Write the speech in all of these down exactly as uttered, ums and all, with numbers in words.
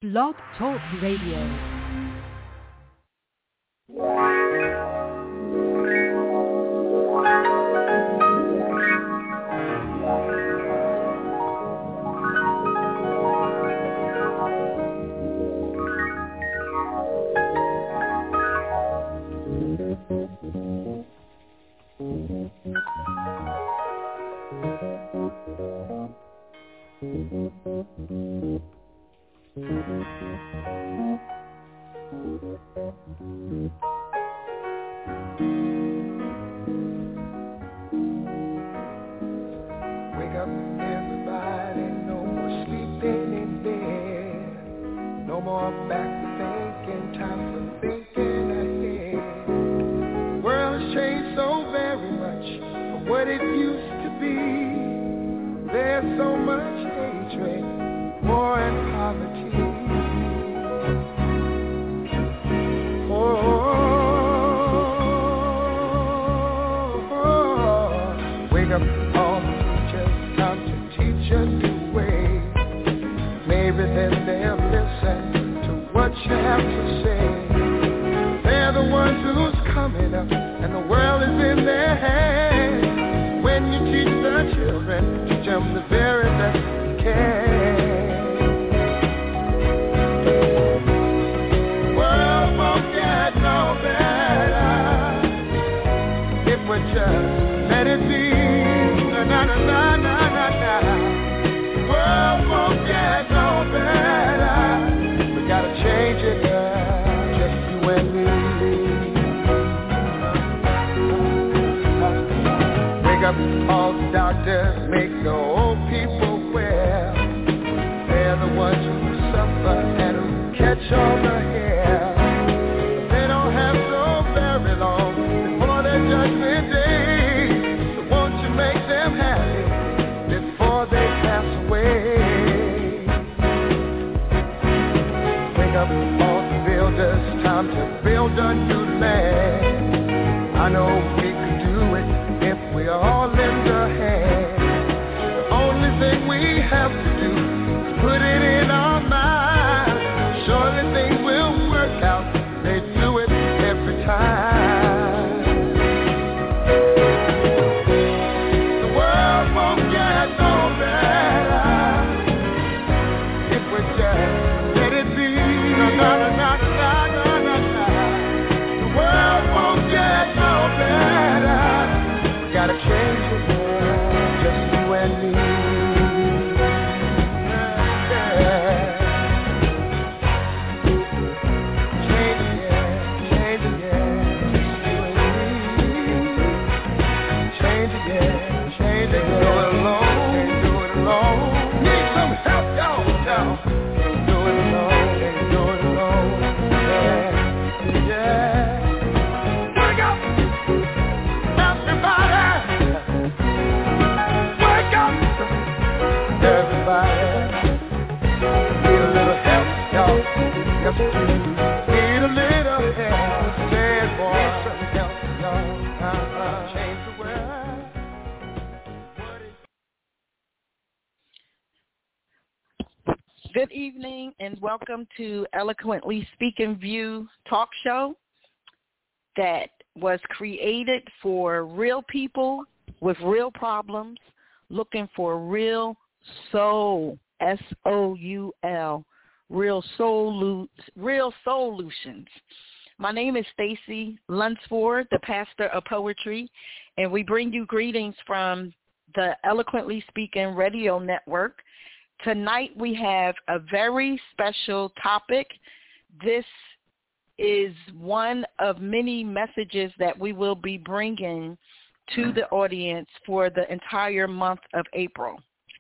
Blog Talk Radio. Good evening and welcome to Eloquently Speaking View talk show that was created for real people with real problems looking for real soul, S O U L, real soul, real solutions. My name is Stacy Lunsford, the pastor of poetry, and we bring you greetings from the Eloquently Speaking Radio Network. Tonight we have a very special topic. This is one of many messages that we will be bringing to the audience for the entire month of April.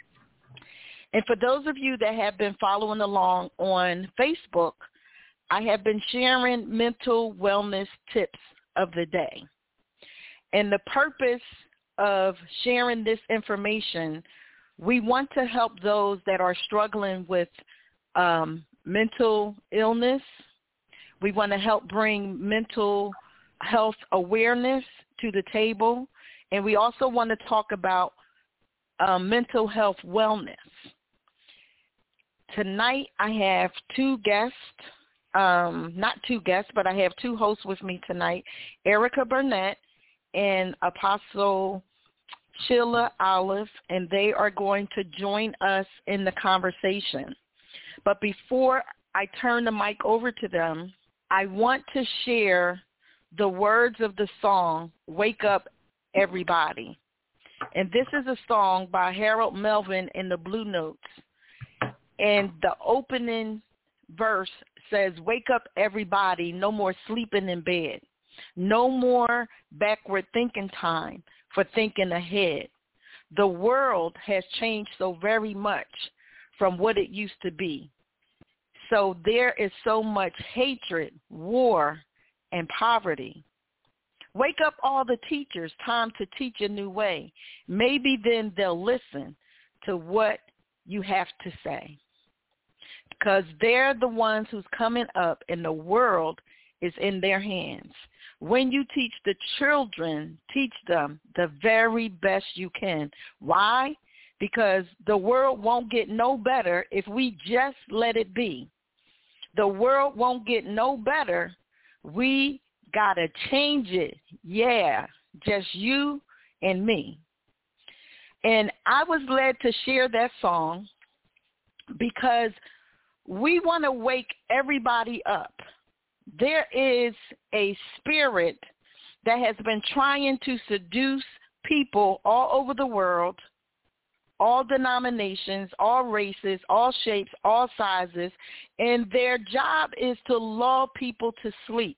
And for those of you that have been following along on Facebook, I have been sharing mental wellness tips of the day. And the purpose of sharing this information, we want to help those that are struggling with um, mental illness. We want to help bring mental health awareness to the table. And we also want to talk about um, mental health wellness. tonight I have two guests, um, not two guests, but I have two hosts with me tonight, Erica Burnett and Apostle Sheila Olive, and they are going to join us in the conversation. But before I turn the mic over to them, I want to share the words of the song, Wake Up Everybody. And this is a song by Harold Melvin in the Blue Notes. And the opening verse says, wake up everybody, no more sleeping in bed. No more backward thinking time for thinking ahead. The world has changed so very much from what it used to be. So there is so much hatred, war, and poverty. Wake up all the teachers, time to teach a new way. Maybe then they'll listen to what you have to say. Because they're the ones who's coming up and the world is in their hands. When you teach the children, teach them the very best you can. Why? Because the world won't get no better if we just let it be. The world won't get no better. We got to change it. Yeah, just you and me. And I was led to share that song because we want to wake everybody up. There is a spirit that has been trying to seduce people all over the world, all denominations, all races, all shapes, all sizes, and their job is to lull people to sleep.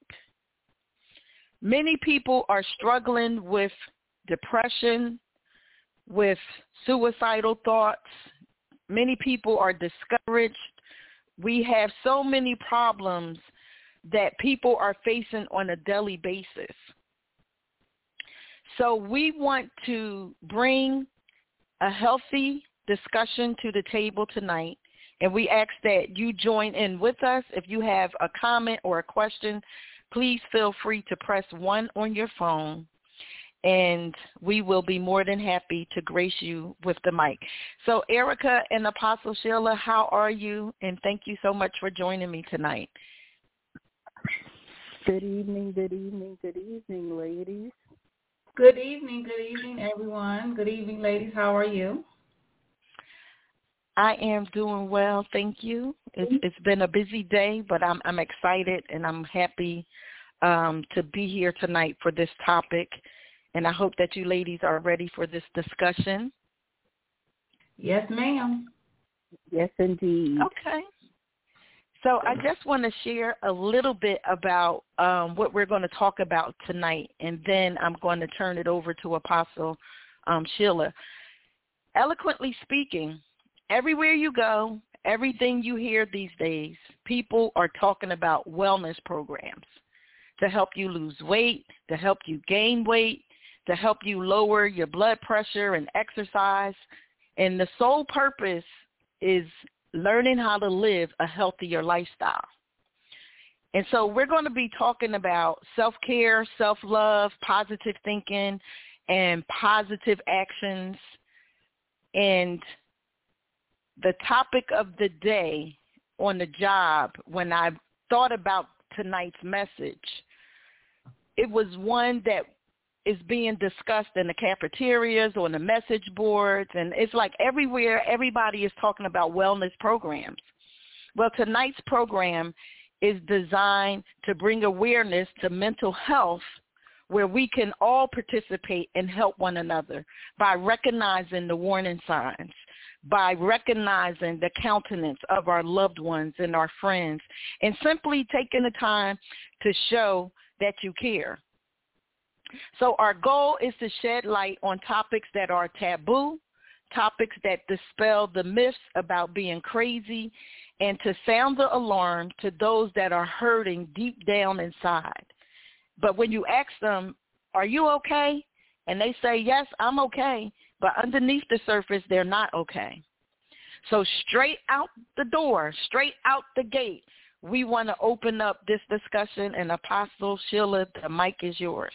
Many people are struggling with depression, with suicidal thoughts. Many people are discouraged. We have so many problems that people are facing on a daily basis. So we want to bring a healthy discussion to the table tonight, and we ask that you join in with us. If you have a comment or a question, please feel free to press one on your phone, and we will be more than happy to grace you with the mic. So Erica and Apostle Sheila, how are you? And thank you so much for joining me tonight. Good evening, good evening, good evening, ladies. Good evening, good evening, everyone. Good evening, ladies. How are you? I am doing well, thank you. It's, it's been a busy day, but I'm, I'm excited and I'm happy um, to be here tonight for this topic. And I hope that you ladies are ready for this discussion. Yes, ma'am. Yes, indeed. Okay. So I just want to share a little bit about um, what we're going to talk about tonight, and then I'm going to turn it over to Apostle um, Sheila. Eloquently speaking, everywhere you go, everything you hear these days, people are talking about wellness programs to help you lose weight, to help you gain weight, to help you lower your blood pressure and exercise. And the sole purpose is learning how to live a healthier lifestyle. And so we're going to be talking about self-care, self-love, positive thinking, and positive actions. And the topic of the day on the job, when I thought about tonight's message, it was one that is being discussed in the cafeterias, on the message boards, and it's like everywhere, everybody is talking about wellness programs. Well, tonight's program is designed to bring awareness to mental health, where we can all participate and help one another by recognizing the warning signs, by recognizing the countenance of our loved ones and our friends, and simply taking the time to show that you care. So our goal is to shed light on topics that are taboo, topics that dispel the myths about being crazy, and to sound the alarm to those that are hurting deep down inside. But when you ask them, are you okay? And they say, yes, I'm okay. But underneath the surface, they're not okay. So straight out the door, straight out the gate, we want to open up this discussion. And Apostle Sheila, the mic is yours.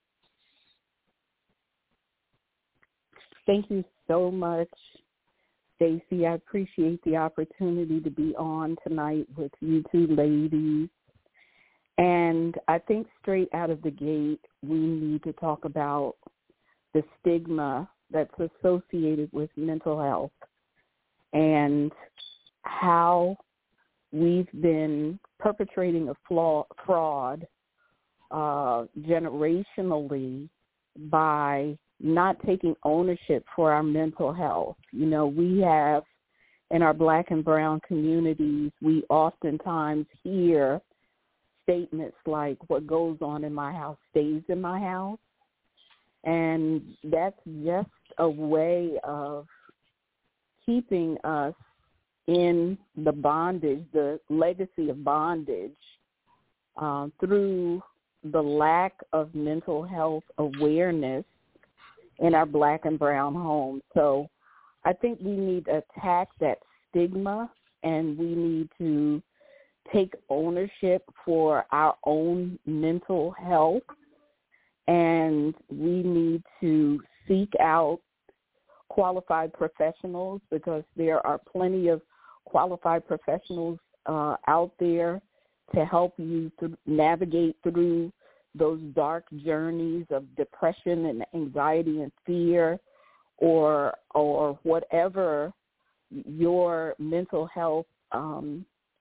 Thank you so much Stacy. I appreciate the opportunity to be on tonight with you two ladies. And I think straight out of the gate, we need to talk about the stigma that's associated with mental health and how we've been perpetrating a flaw, fraud uh, generationally by not taking ownership for our mental health. You know, we have, in our Black and brown communities, we oftentimes hear statements like, what goes on in my house stays in my house. And that's just a way of keeping us in the bondage, the legacy of bondage, um, through the lack of mental health awareness in our Black and brown homes. So I think we need to attack that stigma, and we need to take ownership for our own mental health, and we need to seek out qualified professionals, because there are plenty of qualified professionals uh, out there to help you to navigate through those dark journeys of depression and anxiety and fear, or or whatever your mental health um,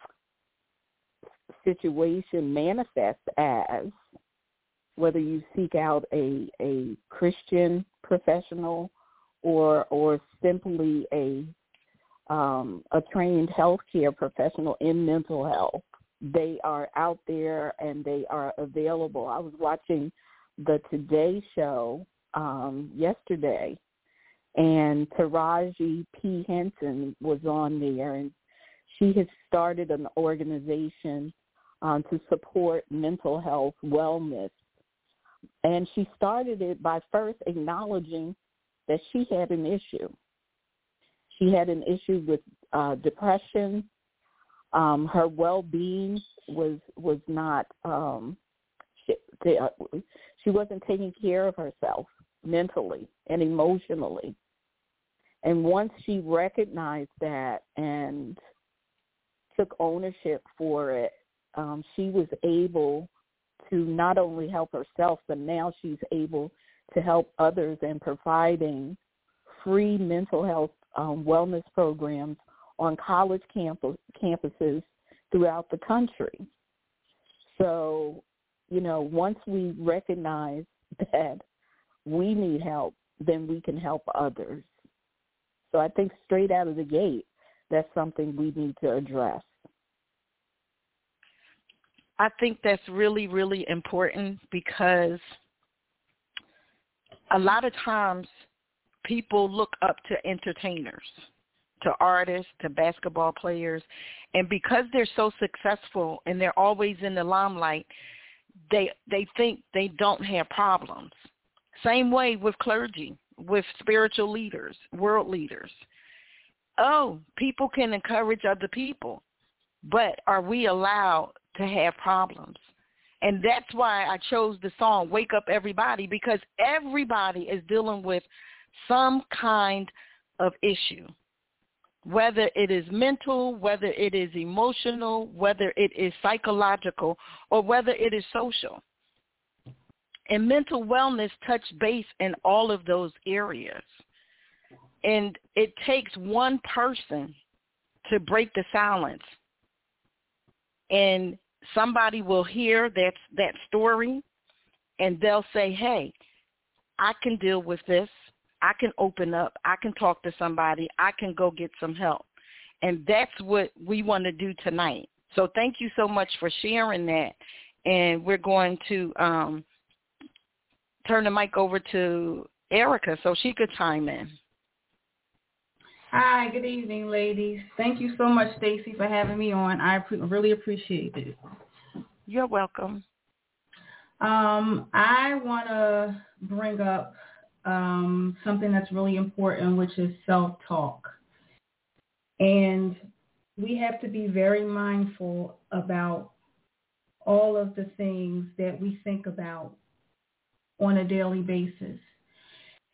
situation manifests as, whether you seek out a, a Christian professional or or simply a um, a trained healthcare professional in mental health. They are out there and they are available. I was watching the Today Show um, yesterday, and Taraji P. Henson was on there, and she has started an organization um, to support mental health wellness. And she started it by first acknowledging that she had an issue. She had an issue with uh, depression. Um, her well-being was was not. Um, she, she wasn't taking care of herself mentally and emotionally. And once she recognized that and took ownership for it, um, she was able to not only help herself, but now she's able to help others in providing free mental health um, wellness programs on college campus, campuses throughout the country. So, you know, once we recognize that we need help, then we can help others. So I think straight out of the gate, that's something we need to address. I think that's really, really important, because a lot of times people look up to entertainers, to artists, to basketball players, and because they're so successful and they're always in the limelight, they they think they don't have problems. Same way with clergy, with spiritual leaders, world leaders. Oh, people can encourage other people, but are we allowed to have problems? And that's why I chose the song Wake Up Everybody, because everybody is dealing with some kind of issue, whether it is mental, whether it is emotional, whether it is psychological, or whether it is social. And mental wellness touch base in all of those areas. And it takes one person to break the silence. And somebody will hear that that story, and they'll say, hey, I can deal with this. I can open up. I can talk to somebody. I can go get some help. And that's what we want to do tonight. So thank you so much for sharing that. And we're going to um, turn the mic over to Erica so she could chime in. Hi, good evening, ladies. Thank you so much, Stacy, for having me on. I pre- really appreciate it. You're welcome. Um, I want to bring up um, something that's really important, which is self-talk. And we have to be very mindful about all of the things that we think about on a daily basis.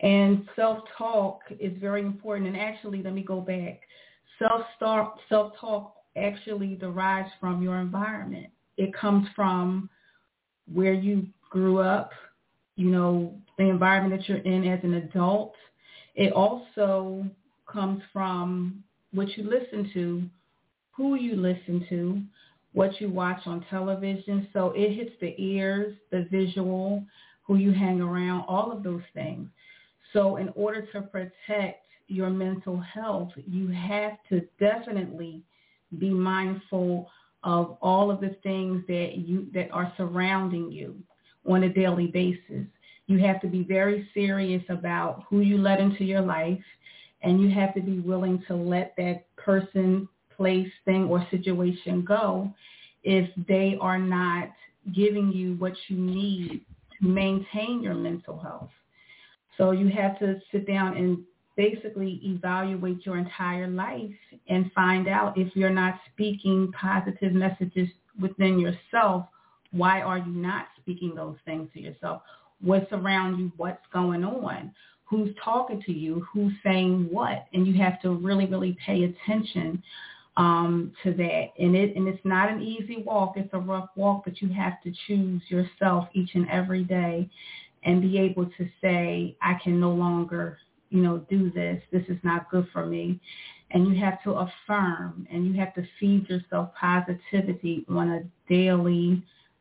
And self-talk is very important. And actually, let me go back. Self-talk, self-talk actually derives from your environment. It comes from where you grew up, you know, the environment that you're in as an adult. It also comes from what you listen to, who you listen to, what you watch on television. So it hits the ears, the visual, who you hang around, all of those things. So in order to protect your mental health, you have to definitely be mindful of all of the things that you that are surrounding you on a daily basis. You have to be very serious about who you let into your life, and you have to be willing to let that person, place, thing, or situation go if they are not giving you what you need to maintain your mental health. So you have to sit down and basically evaluate your entire life and find out if you're not speaking positive messages within yourself, why are you not speaking those things to yourself? What's around you? What's going on? Who's talking to you? Who's saying what? And you have to really, really pay attention um, to that. And it and it's not an easy walk. It's a rough walk, but you have to choose yourself each and every day and be able to say, I can no longer, you know, do this. This is not good for me. And you have to affirm, and you have to feed yourself positivity on a daily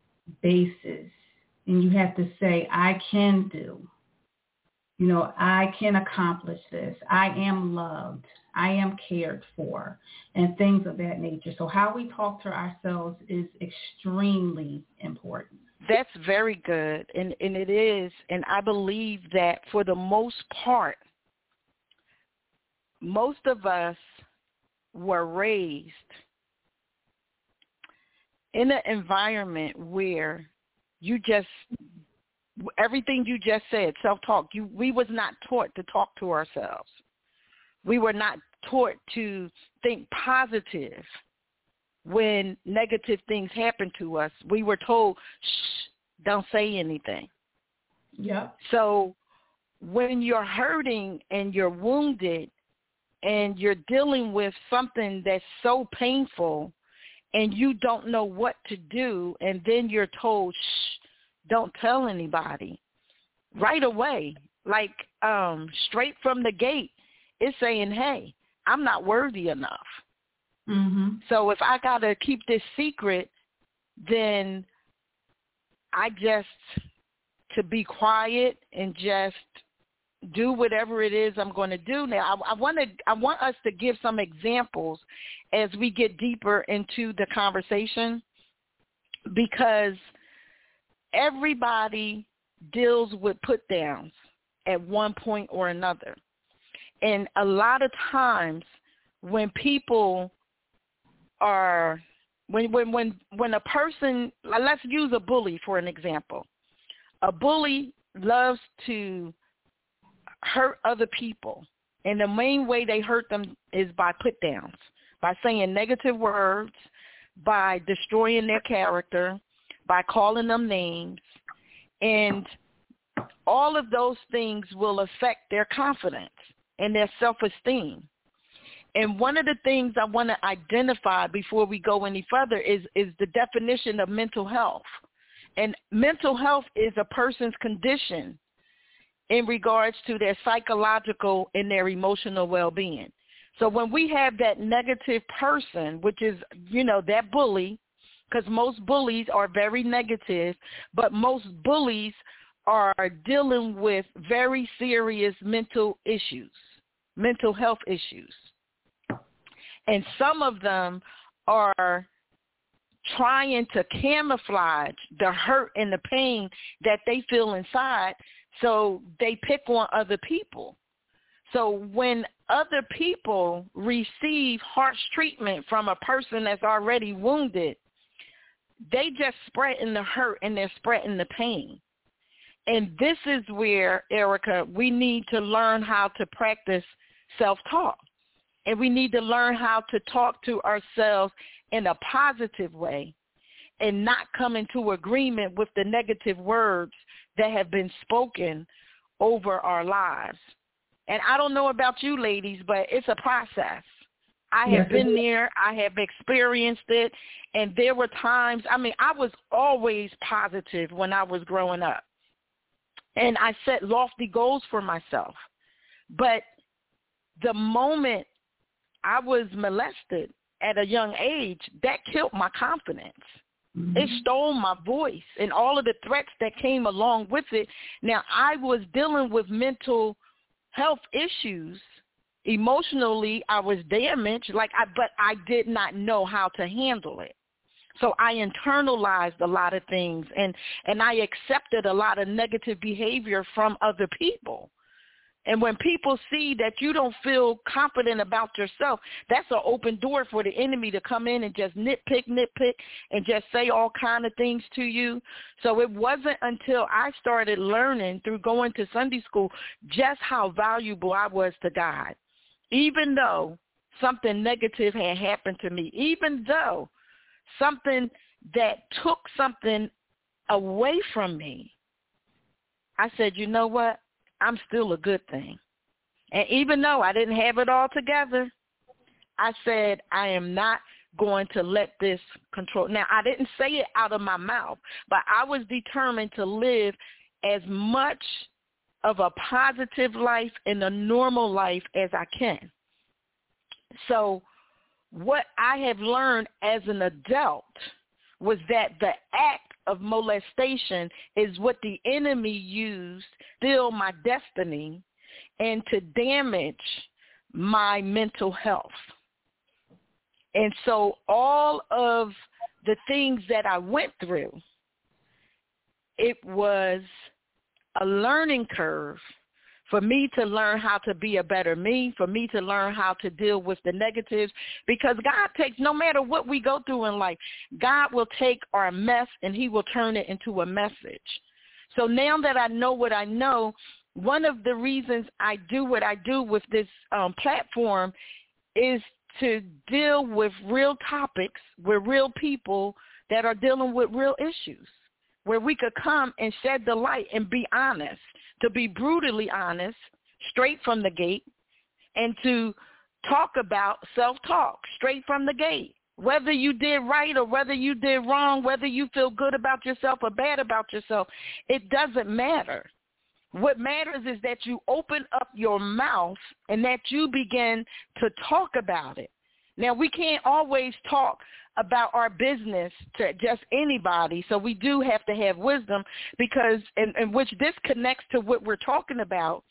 basis. And you have to say, I can do. You know, I can accomplish this. I am loved. I am cared for, and things of that nature. So how we talk to ourselves is extremely important. That's very good, and, and it is, and I believe that for the most part, most of us were raised in an environment where you just, everything you just said, self-talk, you, we was not taught to talk to ourselves. We were not taught to think positive. When negative things happen to us, we were told, shh, don't say anything. Yeah. So when you're hurting and you're wounded and you're dealing with something that's so painful and you don't know what to do, and then you're told, shh, don't tell anybody, right away, like um, straight from the gate, it's saying, hey, I'm not worthy enough. Mm-hmm. So if I got to keep this secret, then I just to be quiet and just do whatever it is I'm going to do. Now, I, I want to, I want us to give some examples as we get deeper into the conversation, because everybody deals with put downs at one point or another. And a lot of times when people are, when, when, when, when a person, let's use a bully for an example. A bully loves to hurt other people. And the main way they hurt them is by put downs, by saying negative words, by destroying their character, by calling them names. And all of those things will affect their confidence and their self-esteem. And one of the things I want to identify before we go any further is, is the definition of mental health. And mental health is a person's condition in regards to their psychological and their emotional well-being. So when we have that negative person, which is, you know, that bully, because most bullies are very negative, but most bullies are dealing with very serious mental issues, mental health issues. And some of them are trying to camouflage the hurt and the pain that they feel inside, so they pick on other people. So when other people receive harsh treatment from a person that's already wounded, they just spreading the hurt and they're spreading the pain. And this is where, Erica, we need to learn how to practice self-talk. And we need to learn how to talk to ourselves in a positive way and not come into agreement with the negative words that have been spoken over our lives. And I don't know about you ladies, but it's a process. I have Yes, been there. I have experienced it. And there were times, I mean, I was always positive when I was growing up. And I set lofty goals for myself. But the moment I was molested at a young age, that killed my confidence. Mm-hmm. It stole my voice and all of the threats that came along with it. Now, I was dealing with mental health issues. Emotionally, I was damaged, like I, but I did not know how to handle it. So I internalized a lot of things, and, and I accepted a lot of negative behavior from other people. And when people see that you don't feel confident about yourself, that's an open door for the enemy to come in and just nitpick, nitpick, and just say all kind of things to you. So it wasn't until I started learning through going to Sunday school just how valuable I was to God. Even though something negative had happened to me, even though something that took something away from me, I said, you know what? I'm still a good thing. And even though I didn't have it all together, I said, I am not going to let this control. Now, I didn't say it out of my mouth, but I was determined to live as much of a positive life and a normal life as I can. So what I have learned as an adult was that the act of molestation is what the enemy used to steal my destiny and to damage my mental health. And so all of the things that I went through, it was a learning curve for me to learn how to be a better me, for me to learn how to deal with the negatives, because God takes, no matter what we go through in life, God will take our mess and he will turn it into a message. So now that I know what I know, one of the reasons I do what I do with this um, platform is to deal with real topics with real people that are dealing with real issues, where we could come and shed the light and be honest, to be brutally honest, straight from the gate, and to talk about self-talk straight from the gate. Whether you did right or whether you did wrong, whether you feel good about yourself or bad about yourself, it doesn't matter. What matters is that you open up your mouth and that you begin to talk about it. Now, we can't always talk about our business to just anybody, so we do have to have wisdom, because, and, and which this connects to what we're talking about.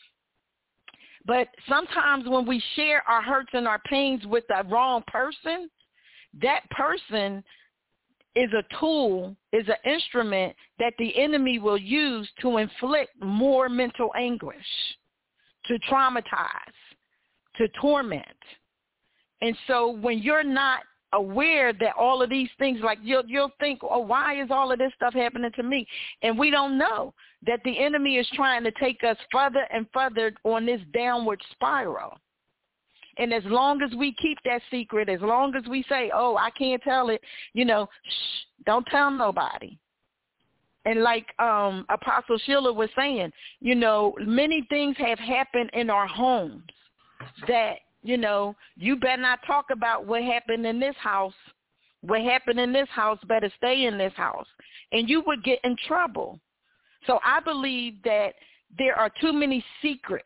But sometimes when we share our hurts and our pains with the wrong person, that person is a tool, is an instrument that the enemy will use to inflict more mental anguish, to traumatize, to torment. And so when you're not aware that all of these things, like you'll, you'll think, oh, why is all of this stuff happening to me? And we don't know that the enemy is trying to take us further and further on this downward spiral. And as long as we keep that secret, as long as we say, oh, I can't tell it, you know, shh, don't tell nobody. And like um, Apostle Sheila was saying, you know, many things have happened in our homes that, you know, you better not talk about what happened in this house. What happened in this house better stay in this house. And you would get in trouble. So I believe that there are too many secrets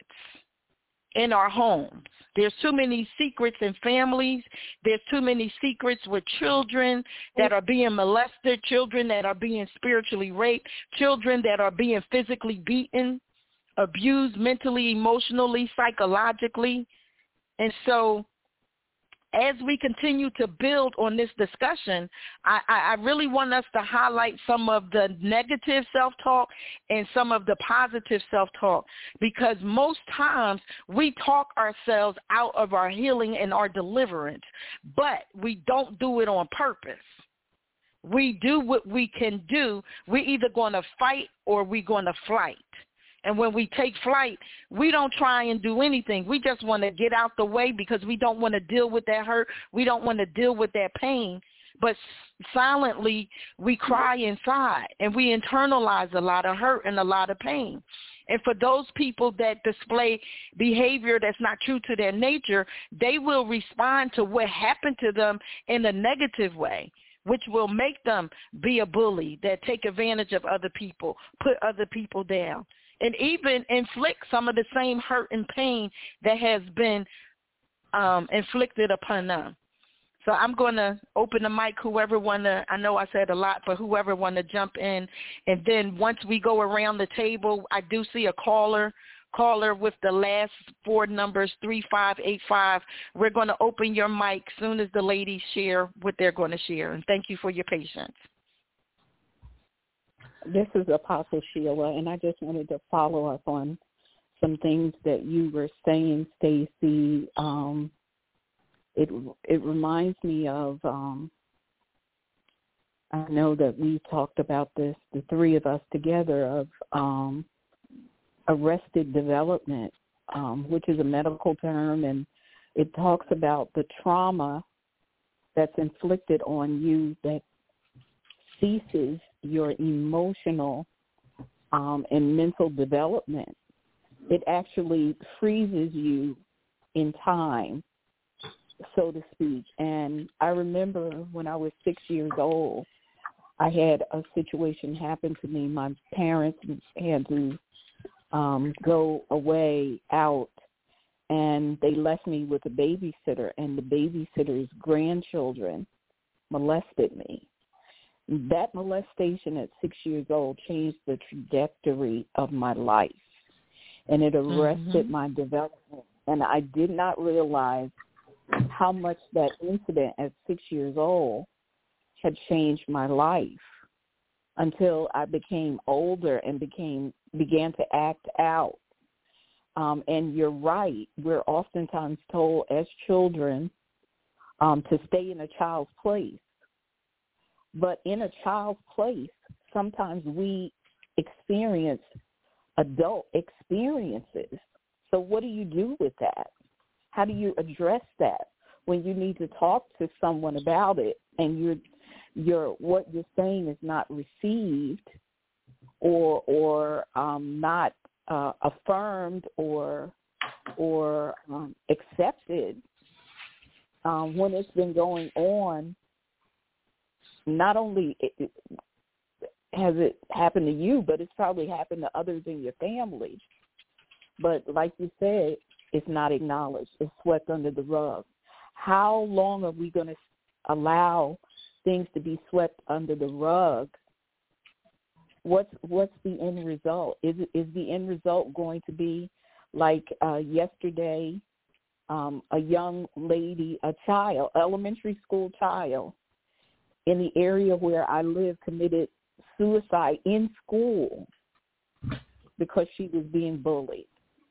in our homes. There's too many secrets in families. There's too many secrets with children that are being molested, children that are being spiritually raped, children that are being physically beaten, abused mentally, emotionally, psychologically. And so as we continue to build on this discussion, I, I really want us to highlight some of the negative self-talk and some of the positive self-talk, because most times we talk ourselves out of our healing and our deliverance, but we don't do it on purpose. We do what we can do. We're either going to fight or we're going to flight. And when we take flight, we don't try and do anything. We just want to get out the way because we don't want to deal with that hurt. We don't want to deal with that pain. but silently we cry inside, and we internalize a lot of hurt and a lot of pain. And for those people that display behavior that's not true to their nature, they will respond to what happened to them in a negative way, which will make them be a bully, that take advantage of other people, put other people down, and even inflict some of the same hurt and pain that has been um, inflicted upon them. So I'm going to open the mic, whoever want to, I know I said a lot, but whoever want to jump in. And then once we go around the table, I do see a caller, caller with the last four numbers, three five eight five. We're going to open your mic soon as the ladies share what they're going to share. And thank you for your patience. This is Apostle Sheila, and I just wanted to follow up on some things that you were saying, Stacy. Um, It it reminds me of, um, I know that we talked about this, the three of us together, of um, arrested development, um, which is a medical term, and it talks about the trauma that's inflicted on you that ceases your emotional um, and mental development. It actually freezes you in time, so to speak. And I remember when I was six years old, I had a situation happen to me. My parents had to um, go away out, and they left me with a babysitter, and the babysitter's grandchildren molested me. That molestation at six years old changed the trajectory of my life, and it arrested mm-hmm. my development. And I did not realize how much that incident at six years old had changed my life until I became older and became began to act out. Um, and you're right. We're oftentimes told as children um, to stay in a child's place. But in a child's place, sometimes we experience adult experiences. So what do you do with that? How do you address that when you need to talk to someone about it and you're, you're what you're saying is not received or or um, not uh, affirmed or or um, accepted um, when it's been going on? Not only it, has it happened to you, but it's probably happened to others in your family. But like you said, it's not acknowledged. It's swept under the rug. How long are we going to allow things to be swept under the rug? What's what's the end result? Is is the end result going to be like uh, yesterday, um, a young lady, a child, elementary school child, in the area where I live committed suicide in school because she was being bullied.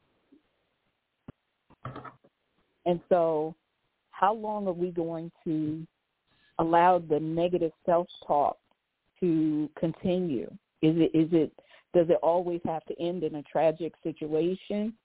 And so how long are we going to allow the negative self-talk to continue? Is it, is it, does it always have to end in a tragic situation?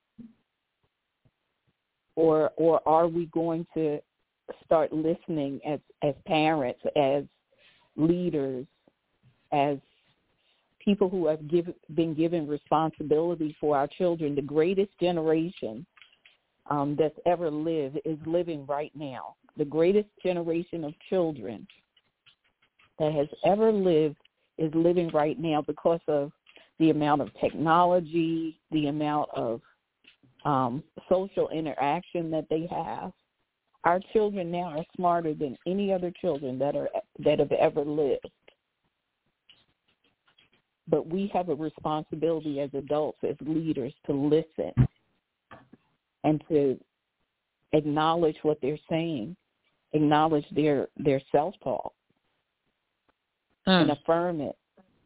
Or, or are we going to start listening as, as parents, as leaders, as people who have give, been given responsibility for our children? The greatest generation um, that's ever lived is living right now. The greatest generation of children that has ever lived is living right now because of the amount of technology, the amount of um, social interaction that they have. Our children now are smarter than any other children that are that have ever lived. But we have a responsibility as adults, as leaders, to listen and to acknowledge what they're saying, acknowledge their, their self-talk, mm. and affirm it,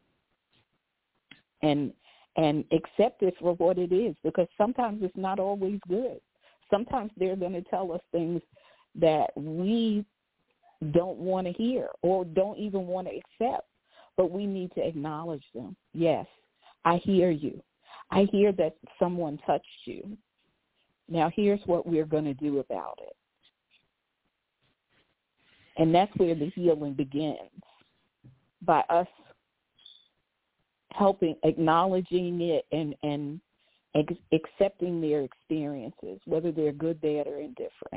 and and accept it for what it is, because sometimes it's not always good. Sometimes they're going to tell us things that we don't want to hear or don't even want to accept, but we need to acknowledge them. Yes, I hear you. I hear that someone touched you. Now here's what we're going to do about it. And that's where the healing begins, by us helping, acknowledging it, and, and ex- accepting their experiences, whether they're good, bad, or indifferent.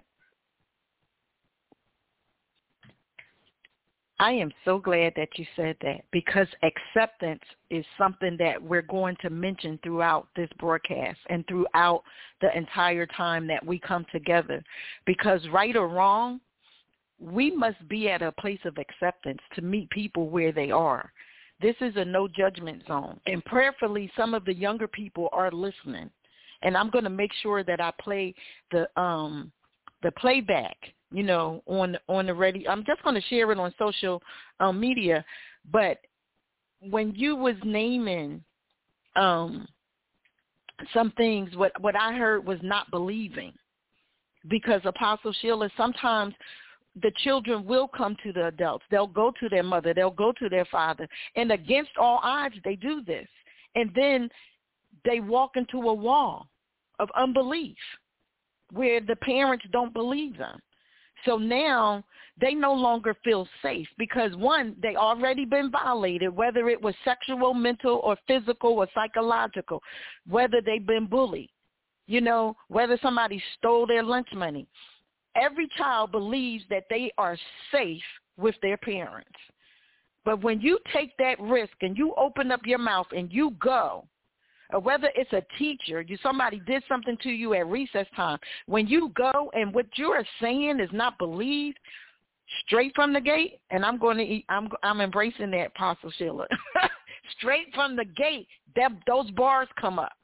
I am so glad that you said that, because acceptance is something that we're going to mention throughout this broadcast and throughout the entire time that we come together. Because right or wrong, we must be at a place of acceptance to meet people where they are. This is a no judgment zone. And prayerfully, some of the younger people are listening. And I'm going to make sure that I play the um, the playback, you know, on on the radio. I'm just going to share it on social um, media. But when you was naming um, some things, what, what I heard was not believing. Because, Apostle Sheila, sometimes the children will come to the adults. They'll go to their mother. They'll go to their father. And against all odds, they do this. And then they walk into a wall of unbelief where the parents don't believe them. So now they no longer feel safe because, one, they already been violated, whether it was sexual, mental, or physical, or psychological, whether they've been bullied, you know, whether somebody stole their lunch money. Every child believes that they are safe with their parents. But when you take that risk and you open up your mouth and you go, or whether it's a teacher, you somebody did something to you at recess time, when you go and what you're saying is not believed, straight from the gate, and I'm going to eat, I'm I'm embracing that, Apostle Sheila. Straight from the gate, that those bars come up.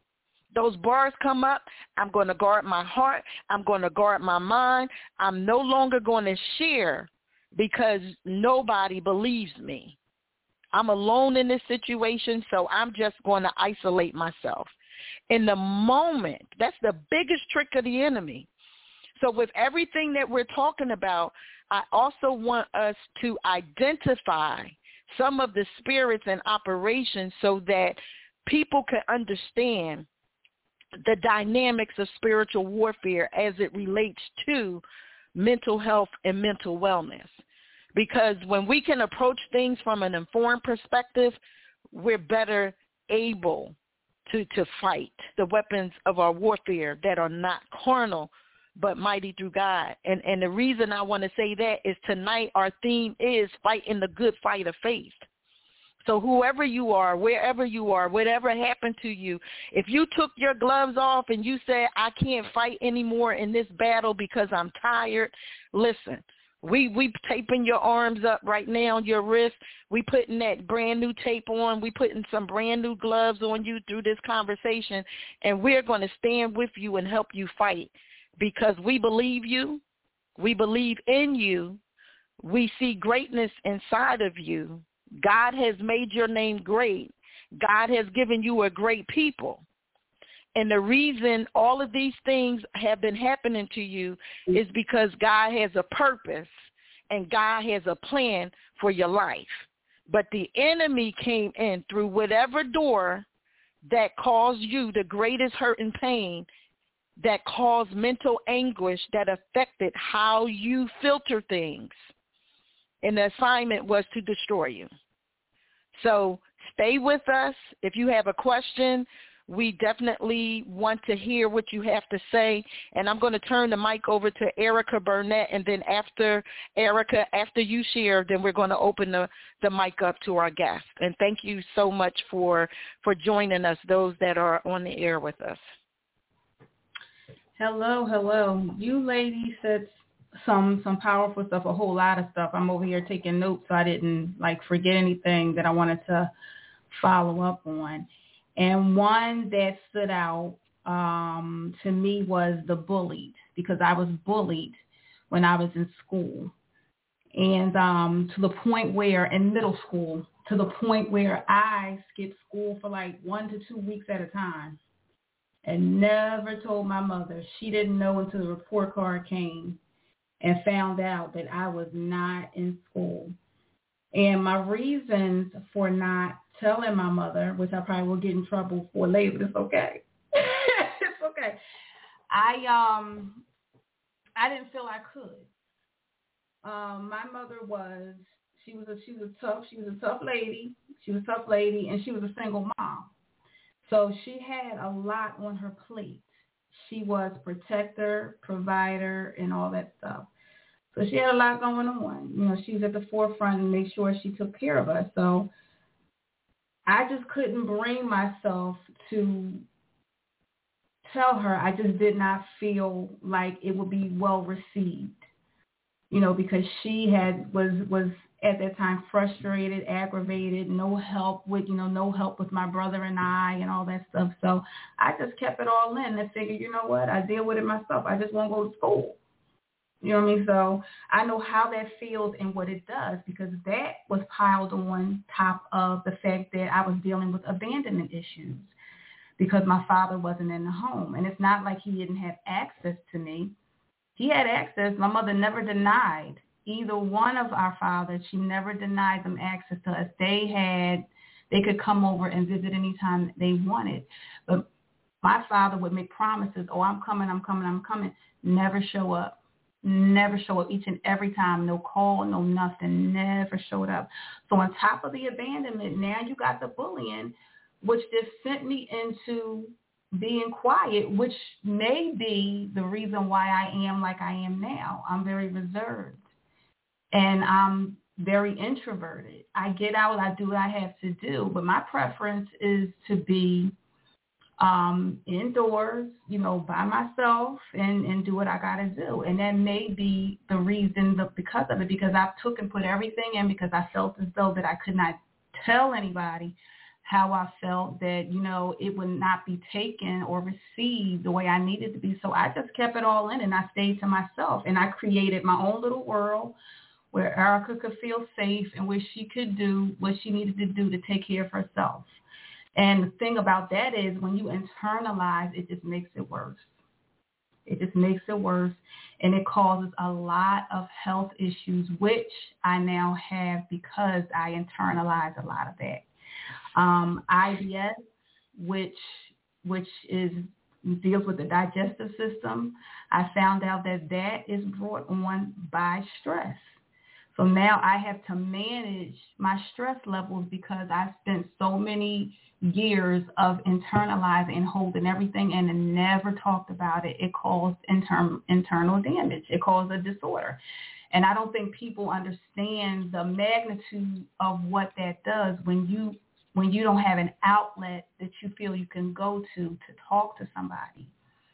Those bars come up. I'm going to guard my heart. I'm going to guard my mind. I'm no longer going to share because nobody believes me. I'm alone in this situation, so I'm just going to isolate myself. In the moment, that's the biggest trick of the enemy. So with everything that we're talking about, I also want us to identify some of the spirits and operations so that people can understand the dynamics of spiritual warfare as it relates to mental health and mental wellness. Because when we can approach things from an informed perspective, we're better able to, to fight the weapons of our warfare that are not carnal, but mighty through God. And, and the reason I want to say that is tonight our theme is fighting the good fight of faith. So whoever you are, wherever you are, whatever happened to you, if you took your gloves off and you said, I can't fight anymore in this battle because I'm tired, listen, we we taping your arms up right now, your wrist. We putting that brand new tape on. We putting some brand new gloves on you through this conversation, and we're going to stand with you and help you fight because we believe you. We believe in you. We see greatness inside of you. God has made your name great. God has given you a great people. And the reason all of these things have been happening to you is because God has a purpose and God has a plan for your life. But the enemy came in through whatever door that caused you the greatest hurt and pain, that caused mental anguish, that affected how you filter things. And the assignment was to destroy you. So stay with us. If you have a question, we definitely want to hear what you have to say. And I'm going to turn the mic over to Erica Burnett. And then after Erica, after you share, then we're going to open the, the mic up to our guests. And thank you so much for, for joining us, those that are on the air with us. Hello, hello. You ladies said some some powerful stuff, a whole lot of stuff. I'm over here taking notes so I didn't like forget anything that I wanted to follow up on. And one that stood out um, to me was the bullied, because I was bullied when I was in school. And um, to the point where, in middle school, to the point where I skipped school for like one to two weeks at a time and never told my mother. She didn't know until the report card came and found out that I was not in school. And my reasons for not telling my mother, which I probably will get in trouble for later, but it's okay. It's okay. I um I didn't feel I could. um, my mother was, she was a, she was a tough, she was a tough lady. She was a tough lady, and she was a single mom. So she had a lot on her plate. She was protector, provider, and all that stuff. So she had a lot going on. You know, she was at the forefront and made sure she took care of us. So I just couldn't bring myself to tell her. I just did not feel like it would be well received, you know, because she had was was at that time frustrated, aggravated, no help with, you know, no help with my brother and I and all that stuff. So I just kept it all in and figured, you know what, I deal with it myself. I just won't go to school. You know what I mean? So I know how that feels and what it does, because that was piled on top of the fact that I was dealing with abandonment issues because my father wasn't in the home. And it's not like he didn't have access to me. He had access. My mother never denied either one of our fathers. She never denied them access to us. They had, they could come over and visit anytime they wanted. But my father would make promises. Oh, I'm coming, I'm coming, I'm coming. Never show up. Never show up each and every time. No call, no nothing. Never showed up. So on top of the abandonment, now you got the bullying, which just sent me into being quiet, which may be the reason why I am like I am now. I'm very reserved and I'm very introverted. I get out, I do what I have to do, but my preference is to be um, indoors, you know, by myself and, and do what I got to do. And that may be the reason that because of it, because I took and put everything in because I felt as though that I could not tell anybody how I felt, that, you know, it would not be taken or received the way I needed to be. So I just kept it all in and I stayed to myself, and I created my own little world where Erica could feel safe and where she could do what she needed to do to take care of herself. And the thing about that is when you internalize, it just makes it worse. It just makes it worse, and it causes a lot of health issues, which I now have because I internalize a lot of that. Um, I B S, which which is deals with the digestive system, I found out that that is brought on by stress. So now I have to manage my stress levels because I spent so many years of internalizing and holding everything in and never talked about it. It caused inter- internal damage. It caused a disorder. And I don't think people understand the magnitude of what that does when you when you don't have an outlet that you feel you can go to to talk to somebody.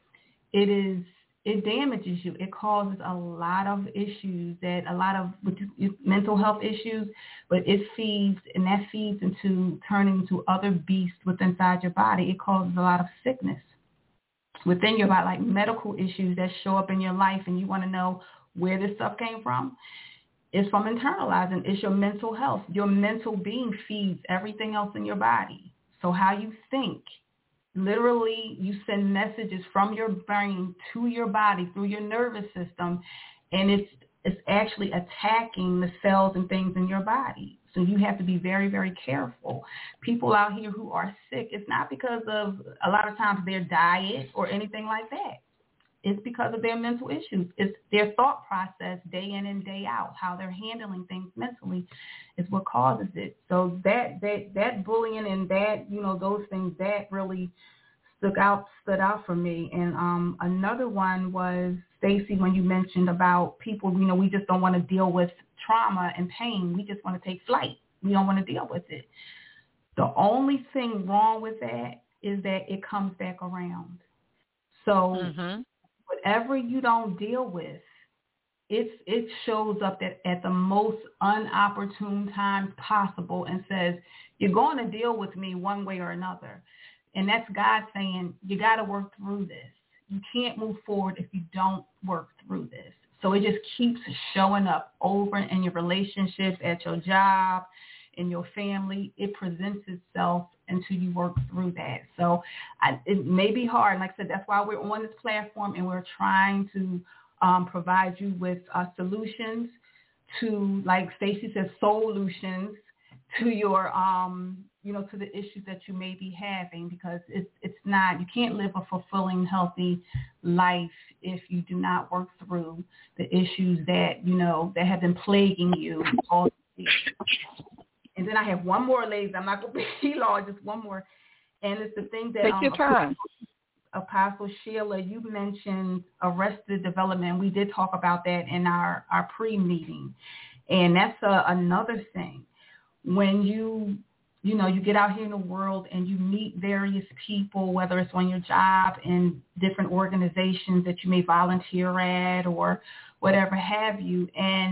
It is It damages you. It causes a lot of issues, that a lot of mental health issues, but it feeds, and that feeds into turning into other beasts within inside your body. It causes a lot of sickness within your body, like medical issues that show up in your life, and you want to know where this stuff came from. It's from internalizing. It's your mental health. Your mental being feeds everything else in your body. So how you think, literally, you send messages from your brain to your body through your nervous system, and it's it's actually attacking the cells and things in your body. So you have to be very, very careful. People out here who are sick, it's not because of, a lot of times, their diet or anything like that. It's because of their mental issues. It's their thought process day in and day out, how they're handling things mentally is what causes it. So that that that bullying and that, you know, those things, that really stood out stood out for me. And um, another one was, Stacey, when you mentioned about people, you know, we just don't want to deal with trauma and pain. We just want to take flight. We don't want to deal with it. The only thing wrong with that is that it comes back around. So mm-hmm. whatever you don't deal with, it's, it shows up at, at the most unopportune times possible and says, you're going to deal with me one way or another. And that's God saying, you got to work through this. You can't move forward if you don't work through this. So it just keeps showing up over in your relationships, at your job, in your family. It presents itself until you work through that. So I, it may be hard. Like I said, that's why we're on this platform, and we're trying to um, provide you with uh, solutions to, like Stacey says, solutions to your, um, you know, to the issues that you may be having, because it's it's not, you can't live a fulfilling, healthy life if you do not work through the issues that, you know, that have been plaguing you all these years. And then I have one more, ladies. I'm not going to be long, just one more. And it's the thing that Take um, your time. Apostle Sheila, you mentioned arrested development. We did talk about that in our, our pre-meeting. And that's uh, another thing. When you, you know, you get out here in the world and you meet various people, whether it's on your job in different organizations that you may volunteer at or whatever have you, and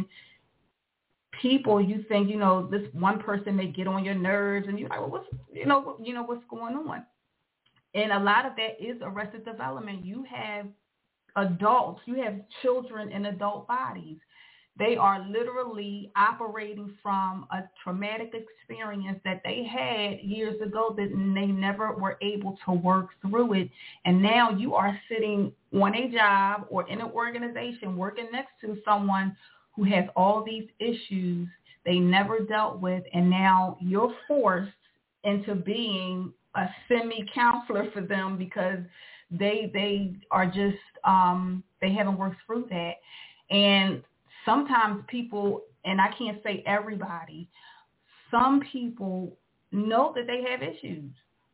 people, you think, you know, this one person may get on your nerves, and you're like, well, what's, you know, you know, what's going on? And a lot of that is arrested development. You have adults, you have children in adult bodies. They are literally operating from a traumatic experience that they had years ago that they never were able to work through it. And now you are sitting on a job or in an organization working next to someone who has all these issues they never dealt with, and now you're forced into being a semi-counselor for them because they they are just, um, they haven't worked through that. And sometimes people, and I can't say everybody, some people know that they have issues.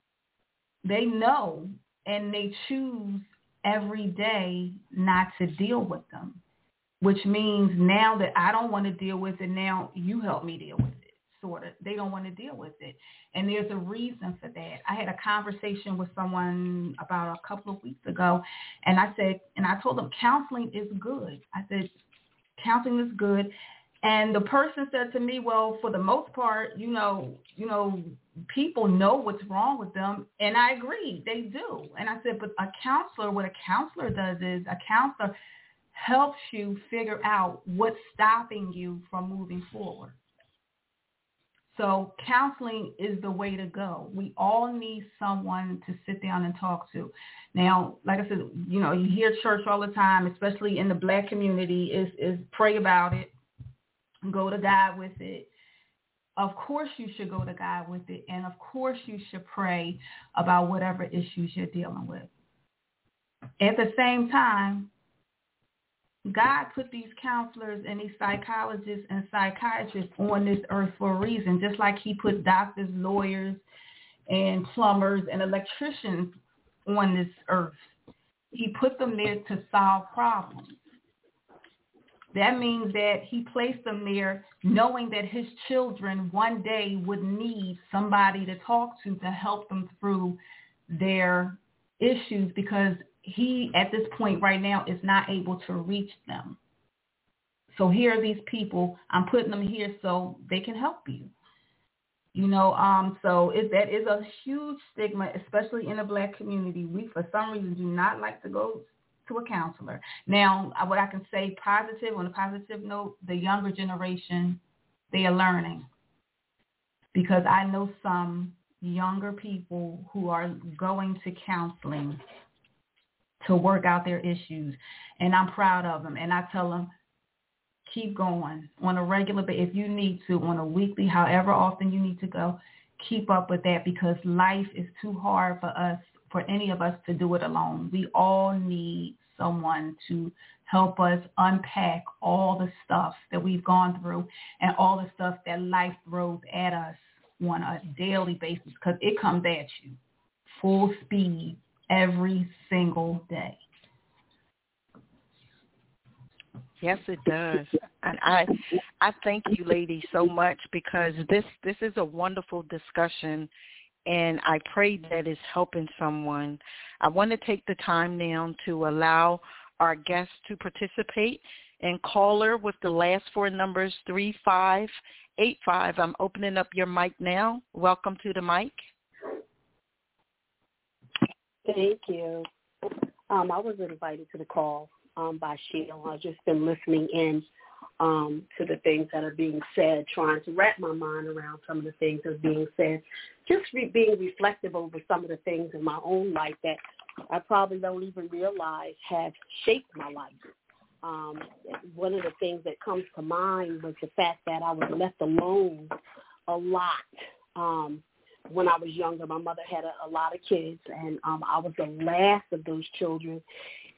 They know, and they choose every day not to deal with them, which means now that I don't want to deal with it, now you help me deal with it, sort of. They don't want to deal with it. And there's a reason for that. I had a conversation with someone about a couple of weeks ago, and I said, and I told them counseling is good. I said, counseling is good. And the person said to me, well, for the most part, you know, you know, people know what's wrong with them. And I agree, they do. And I said, but a counselor, what a counselor does is a counselor helps you figure out what's stopping you from moving forward. So counseling is the way to go. We all need someone to sit down and talk to. Now, like I said, you know, you hear church all the time, especially in the Black community, is is pray about it, go to God with it. Of course you should go to God with it, and of course you should pray about whatever issues you're dealing with. At the same time, God put these counselors and these psychologists and psychiatrists on this earth for a reason, just like he put doctors, lawyers, and plumbers and electricians on this earth. He put them there to solve problems. That means that he placed them there knowing that his children one day would need somebody to talk to to help them through their issues, because he, at this point right now, is not able to reach them. So here are these people. I'm putting them here so they can help you. You know, um, so it, that is a huge stigma, especially in the Black community. We, for some reason, do not like to go to a counselor. Now, what I can say positive, on a positive note, the younger generation, they are learning. Because I know some younger people who are going to counseling to work out their issues, and I'm proud of them. And I tell them, keep going on a regular basis. If you need to, on a weekly, however often you need to go, keep up with that, because life is too hard for us, for any of us to do it alone. We all need someone to help us unpack all the stuff that we've gone through and all the stuff that life throws at us on a daily basis, because it comes at you full speed every single day. Yes, it does. And I I thank you, ladies, so much, because this, this is a wonderful discussion, and I pray that it's helping someone. I want to take the time now to allow our guests to participate. And caller with the last four numbers, three five eight five, I'm opening up your mic now. Welcome to the mic. Thank you. Um, I was invited to the call um, by Sheila. I've just been listening in um, to the things that are being said, trying to wrap my mind around some of the things that are being said, just re- being reflective over some of the things in my own life that I probably don't even realize have shaped my life. Um, one of the things that comes to mind was the fact that I was left alone a lot. Um, when I was younger, my mother had a, a lot of kids, and um, I was the last of those children.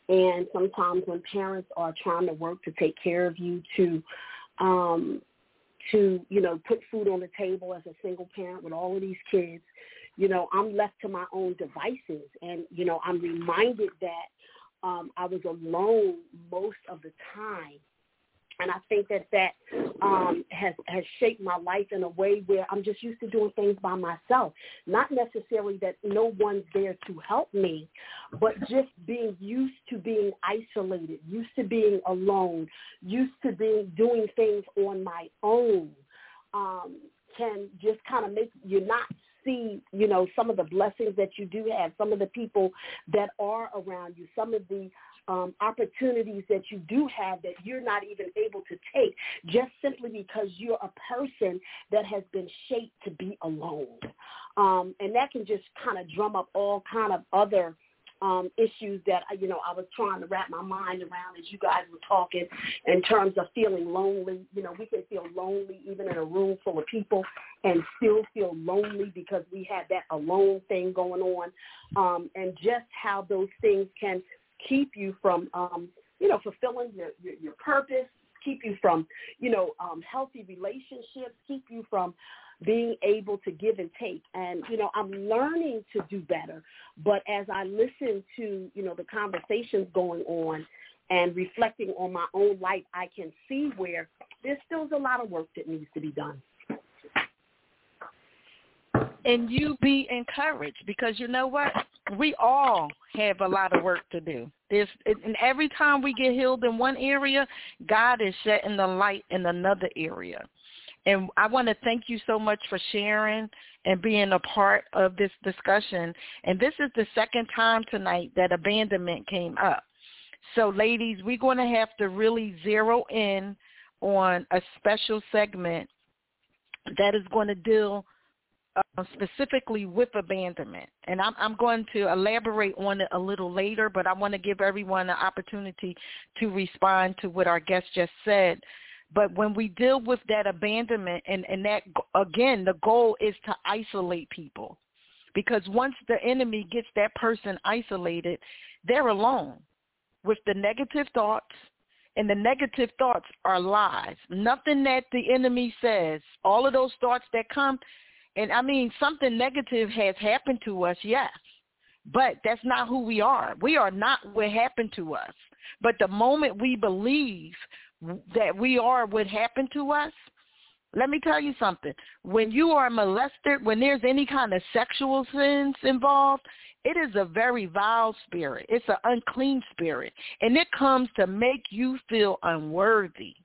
And sometimes when parents are trying to work to take care of you, to, um, to, you know, put food on the table as a single parent with all of these kids, you know, I'm left to my own devices. And, you know, I'm reminded that um, I was alone most of the time. And I think that that um, has, has shaped my life in a way where I'm just used to doing things by myself. Not necessarily that no one's there to help me, but just being used to being isolated, used to being alone, used to being doing things on my own, um, can just kind of make you not see, you know, some of the blessings that you do have, some of the people that are around you, some of the Um, opportunities that you do have that you're not even able to take just simply because you're a person that has been shaped to be alone. Um, and that can just kind of drum up all kind of other um, issues that, you know, I was trying to wrap my mind around as you guys were talking in terms of feeling lonely. You know, we can feel lonely even in a room full of people and still feel lonely because we have that alone thing going on, um, and just how those things can keep you from, um, you know, fulfilling your, your, your purpose, keep you from, you know, um, healthy relationships, keep you from being able to give and take. And, you know, I'm learning to do better. But as I listen to, you know, the conversations going on and reflecting on my own life, I can see where there's still a lot of work that needs to be done. And you be encouraged, because you know what? We all have a lot of work to do. There's, and every time we get healed in one area, God is shedding the light in another area. And I want to thank you so much for sharing and being a part of this discussion. And this is the second time tonight that abandonment came up. So, ladies, we're going to have to really zero in on a special segment that is going to deal Uh, specifically with abandonment. And I'm, I'm going to elaborate on it a little later, but I want to give everyone an opportunity to respond to what our guest just said. But when we deal with that abandonment, and, and that, again, the goal is to isolate people, because once the enemy gets that person isolated, they're alone with the negative thoughts. And the negative thoughts are lies. Nothing that the enemy says, all of those thoughts that come, and I mean, something negative has happened to us, yes, but that's not who we are. We are not what happened to us. But the moment we believe that we are what happened to us, let me tell you something. When you are molested, when there's any kind of sexual sins involved, it is a very vile spirit. It's an unclean spirit, and it comes to make you feel unworthy.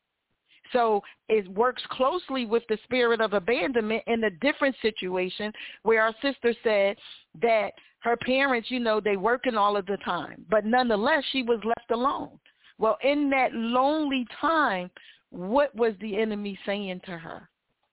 So it works closely with the spirit of abandonment in a different situation where our sister said that her parents, you know, they working all of the time, but nonetheless, she was left alone. Well, in that lonely time, what was the enemy saying to her?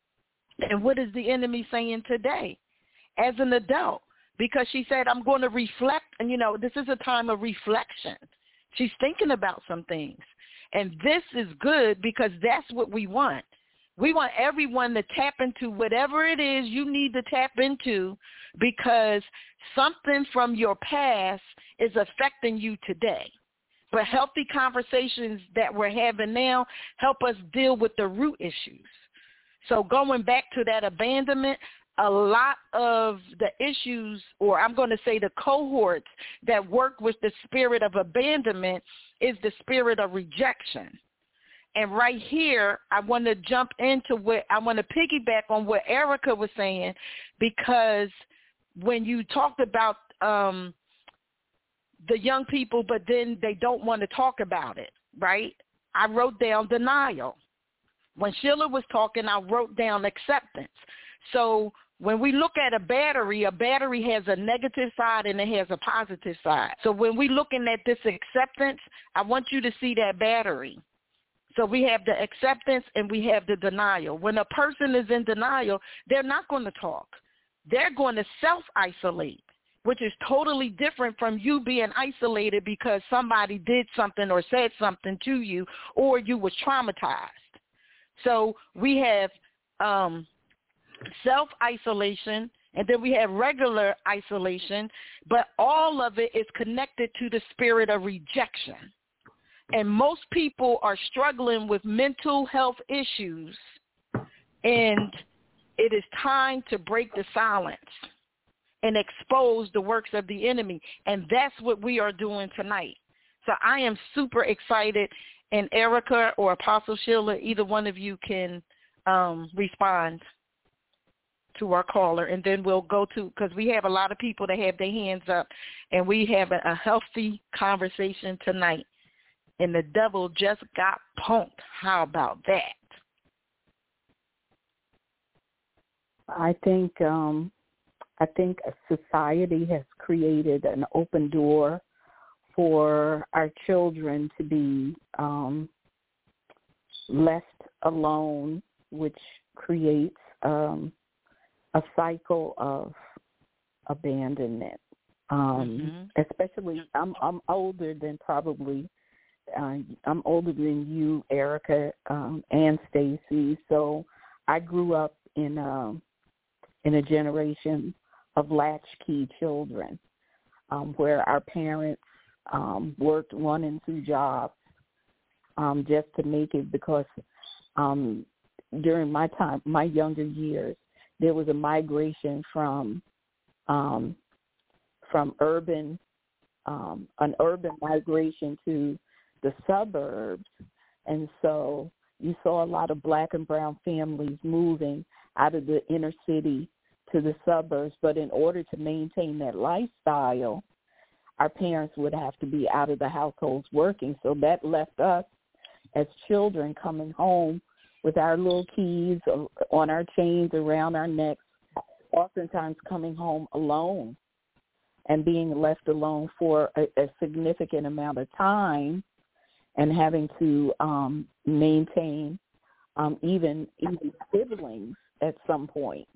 And what is the enemy saying today as an adult? Because she said, I'm going to reflect, and, you know, this is a time of reflection. She's thinking about some things. And this is good because that's what we want. We want everyone to tap into whatever it is you need to tap into, because something from your past is affecting you today. But healthy conversations that we're having now help us deal with the root issues. So going back to that abandonment, a lot of the issues, or I'm going to say the cohorts that work with the spirit of abandonment, is the spirit of rejection. And right here, I want to jump into what I want to piggyback on what Erica was saying, because when you talked about um, the young people, but then they don't want to talk about it, right? I wrote down denial. When Sheila was talking, I wrote down acceptance. So when we look at a battery, a battery has a negative side and it has a positive side. So when we're looking at this acceptance, I want you to see that battery. So we have the acceptance and we have the denial. When a person is in denial, they're not going to talk. They're going to self-isolate, which is totally different from you being isolated because somebody did something or said something to you, or you was traumatized. So we have um, self-isolation, And then we have regular isolation, but all of it is connected to the spirit of rejection. And most people are struggling with mental health issues, and it is time to break the silence and expose the works of the enemy. And that's what we are doing tonight. So I am super excited. And Erica or Apostle Sheila, either one of you can um, respond to our caller. And then we'll go to, because we have a lot of people that have their hands up, and we have a, a healthy conversation tonight. And the devil just got punked. How about that? I think um, I think society has created an open door for our children to be um, left alone, which creates um, a cycle of abandonment. Um, mm-hmm. Especially, I'm I'm older than probably uh, I'm older than you, Erica, um, and Stacy. So I grew up in a, in a generation of latchkey children, um, where our parents Um, worked one and two jobs um, just to make it, because um, during my time, my younger years, there was a migration from um, from urban, um, an urban migration to the suburbs, and so you saw a lot of black and brown families moving out of the inner city to the suburbs. But in order to maintain that lifestyle, our parents would have to be out of the households working. So that left us as children coming home with our little keys on our chains around our necks, oftentimes coming home alone and being left alone for a, a significant amount of time, and having to um, maintain um, even even siblings at some points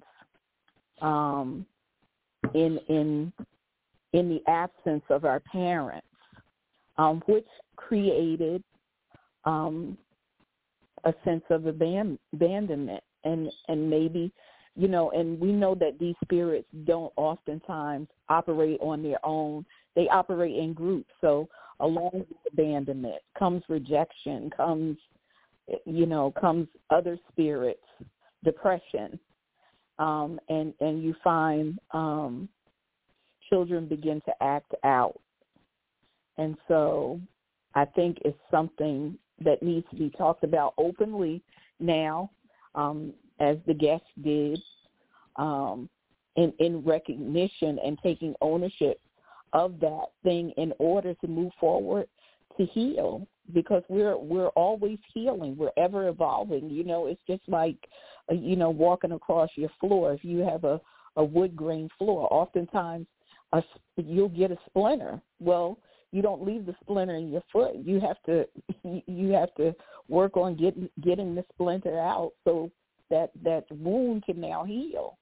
um, in in in the absence of our parents, um, which created um, a sense of aban- abandonment. And, and maybe, you know, and we know that these spirits don't oftentimes operate on their own. They operate in groups. So along with abandonment comes rejection, comes, you know, comes other spirits, depression. Um, and, and you find um, children begin to act out. And so I think it's something that needs to be talked about openly now, um, as the guest did, um, in, in recognition and taking ownership of that thing in order to move forward to heal, because we're we're always healing. We're ever evolving. You know, it's just like, uh, you know, walking across your floor. If you have a, a wood grain floor, oftentimes a, you'll get a splinter. Well, you don't leave the splinter in your foot. You have to you have to work on getting getting the splinter out so that that wound can now heal.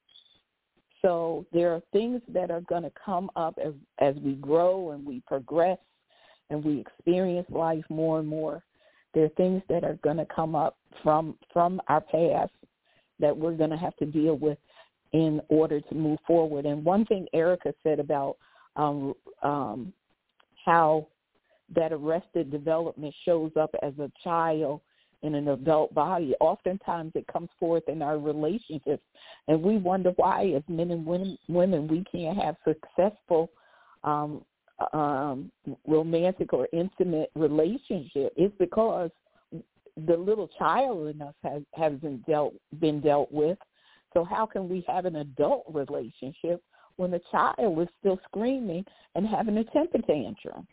So there are things that are going to come up as as we grow and we progress and we experience life more and more. There are things that are going to come up from from our past that we're going to have to deal with in order to move forward. And one thing Erica said about um, um, how that arrested development shows up as a child in an adult body, oftentimes it comes forth in our relationships, and we wonder why, as men and women, women we can't have successful um, um, romantic or intimate relationship. It's because the little child in us has hasn't dealt been dealt with. So how can we have an adult relationship when the child is still screaming and having a temper tantrum?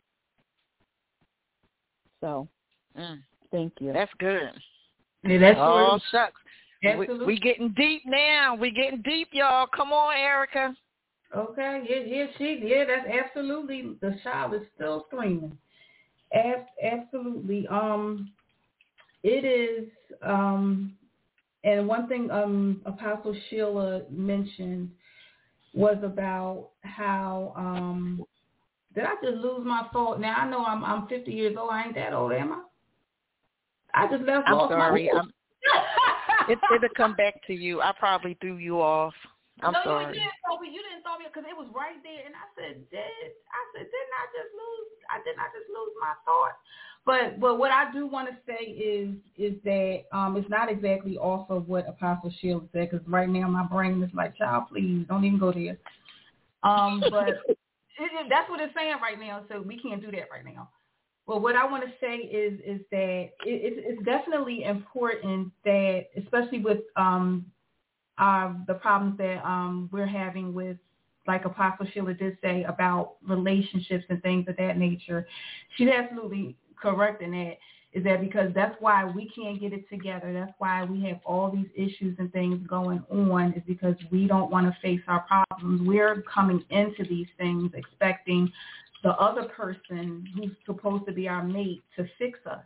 So, mm. Thank you. That's good. Yeah, that's oh, shucks. Absolutely. We, we getting deep now. We getting deep, y'all. Come on, Erica. Okay. Yeah, yeah, she, yeah, that's absolutely, the child is still screaming. As, absolutely. Um, it is, um, and one thing um, Apostle Sheila mentioned was about how, um, did I just lose my thought? Now, I know I'm I'm fifty years old. I ain't that old, am I? I just left I'm off sorry. my I'm, it, it'll come back to you. I probably threw you off. I'm no, sorry. you, you didn't throw me. You didn't throw me because it was right there, and I said, "Did I said didn't I just lose? I did not just lose my thought." But but what I do want to say is is that um, it's not exactly off of what Apostle Sheila said, because right now my brain is like, "Child, please don't even go there." Um, but it, it, that's what it's saying right now, so we can't do that right now. Well, what I want to say is is that it, it's, it's definitely important that, especially with um, uh, the problems that um, we're having with, like Apostle Sheila did say, about relationships and things of that nature, she's absolutely correct in that, is that because that's why we can't get it together. That's why we have all these issues and things going on, is because we don't want to face our problems. We're coming into these things expecting the other person who's supposed to be our mate to fix us.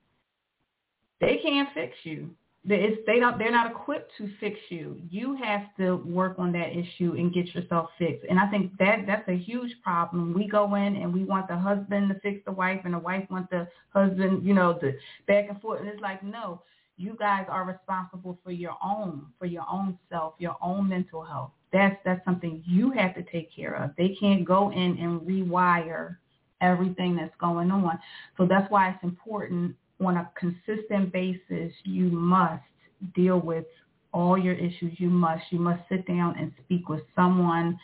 They can't fix you. It's, they don't, they're not equipped to fix you. You have to work on that issue and get yourself fixed. And I think that that's a huge problem. We go in and we want the husband to fix the wife, and the wife wants the husband, you know, the back and forth. And it's like, no, you guys are responsible for your own, for your own self, your own mental health. That's that's something you have to take care of. They can't go in and rewire everything that's going on. So that's why it's important, on a consistent basis, you must deal with all your issues. You must. You must sit down and speak with someone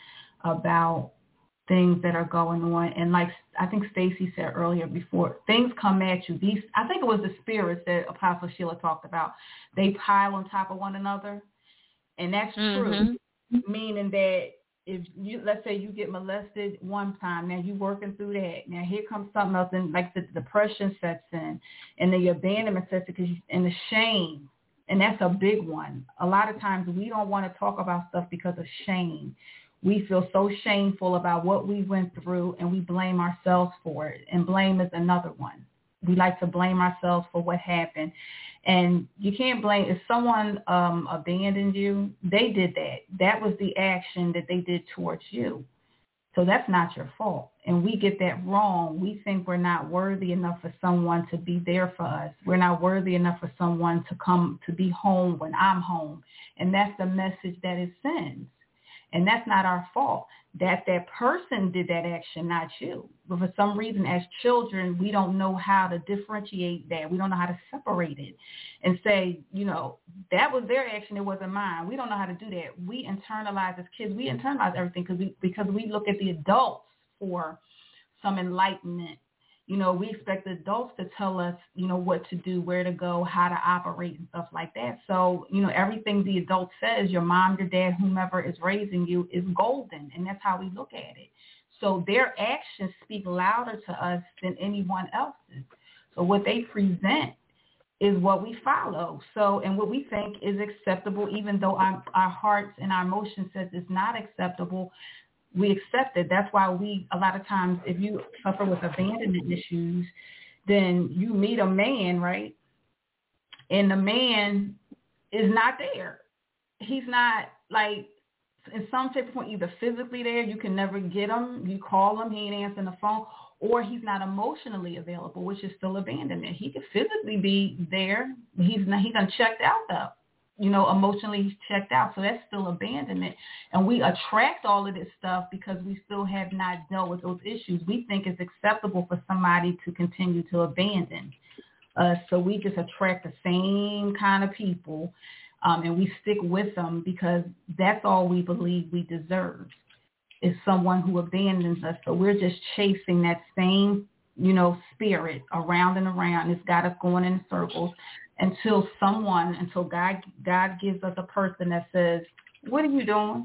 about things that are going on. And like I think Stacy said earlier before, things come at you. These, I think it was the spirits that Apostle Sheila talked about. They pile on top of one another. And that's mm-hmm. true, meaning that if you, let's say you get molested one time, now you're working through that. Now here comes something else, and like the depression sets in, and the abandonment sets in, because you, and the shame, and that's a big one. A lot of times we don't want to talk about stuff because of shame. We feel so shameful about what we went through, and we blame ourselves for it. And blame is another one. We like to blame ourselves for what happened. And you can't blame, if someone um, abandoned you, they did that. That was the action that they did towards you. So that's not your fault. And we get that wrong. We think we're not worthy enough for someone to be there for us. We're not worthy enough for someone to come to be home when I'm home. And that's the message that it sends. And that's not our fault. That that person did that action, not you. But for some reason, as children, we don't know how to differentiate that. We don't know how to separate it and say, you know, that was their action, it wasn't mine. We don't know how to do that. We internalize as kids. We internalize everything because we, because we look at the adults for some enlightenment. You know, we expect the adults to tell us, you know, what to do, where to go, how to operate and stuff like that. So, you know, everything the adult says, your mom, your dad, whomever is raising you, is golden. And that's how we look at it. So their actions speak louder to us than anyone else's. So what they present is what we follow. So, and what we think is acceptable, even though our, our hearts and our emotions says it's not acceptable, we accept it. That's why we, a lot of times, if you suffer with abandonment issues, then you meet a man, right? And the man is not there. He's not, like, in some type of point, either physically there, you can never get him, you call him, he ain't answering the phone, or he's not emotionally available, which is still abandonment. He could physically be there. He's not, he's unchecked out though. You know, emotionally he's checked out. So that's still abandonment. And we attract all of this stuff because we still have not dealt with those issues. We think it's acceptable for somebody to continue to abandon us. So we just attract the same kind of people, um, and we stick with them because that's all we believe we deserve, is someone who abandons us. So we're just chasing that same, you know, spirit around and around. It's got us going in circles. Until someone, until God, God gives us a person that says, what are you doing?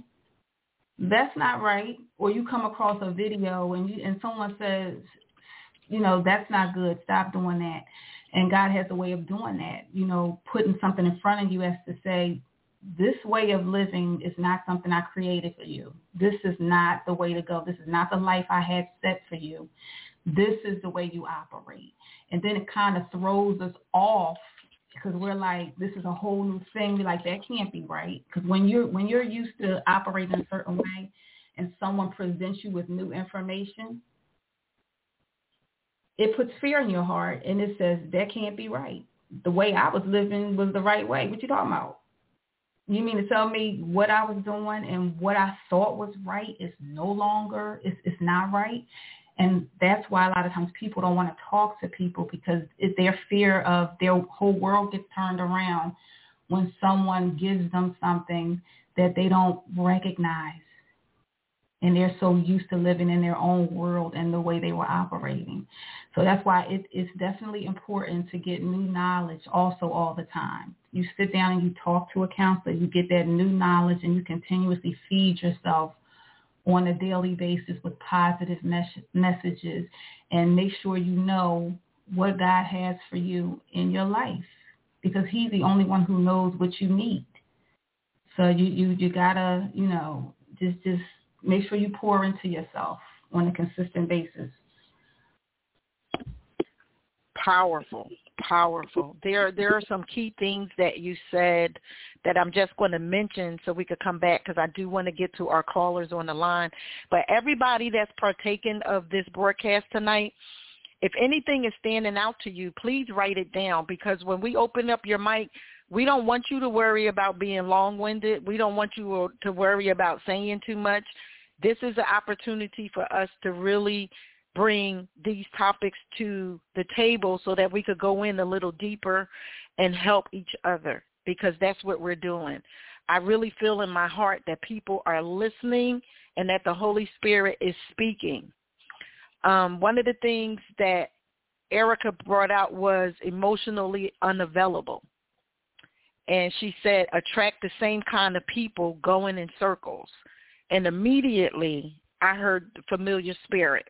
That's not right. Or you come across a video and you, and someone says, you know, that's not good. Stop doing that. And God has a way of doing that, you know, putting something in front of you as to say, this way of living is not something I created for you. This is not the way to go. This is not the life I had set for you. This is the way you operate. And then it kind of throws us off, because we're like, this is a whole new thing. We're like, that can't be right. Because when you're when you're used to operating a certain way and someone presents you with new information, it puts fear in your heart and it says, that can't be right. The way I was living was the right way. What you talking about? You mean to tell me what I was doing and what I thought was right is no longer, it's, it's not right? And that's why a lot of times people don't want to talk to people, because it's their fear of their whole world gets turned around when someone gives them something that they don't recognize. And they're so used to living in their own world and the way they were operating. So that's why it, it's definitely important to get new knowledge also all the time. You sit down and you talk to a counselor, you get that new knowledge, and you continuously feed yourself on a daily basis with positive mes- messages, and make sure you know what God has for you in your life, because he's the only one who knows what you need. So you, you, you gotta, you know, just, just make sure you pour into yourself on a consistent basis. Powerful, powerful. There, there are some key things that you said that I'm just going to mention so we could come back, because I do want to get to our callers on the line. But everybody that's partaking of this broadcast tonight, if anything is standing out to you, please write it down, because when we open up your mic, we don't want you to worry about being long-winded. We don't want you to worry about saying too much. This is an opportunity for us to really bring these topics to the table so that we could go in a little deeper and help each other, because that's what we're doing. I really feel in my heart that people are listening and that the Holy Spirit is speaking. Um, one of the things that Erica brought out was emotionally unavailable. And she said, attract the same kind of people going in circles. And immediately I heard familiar spirits.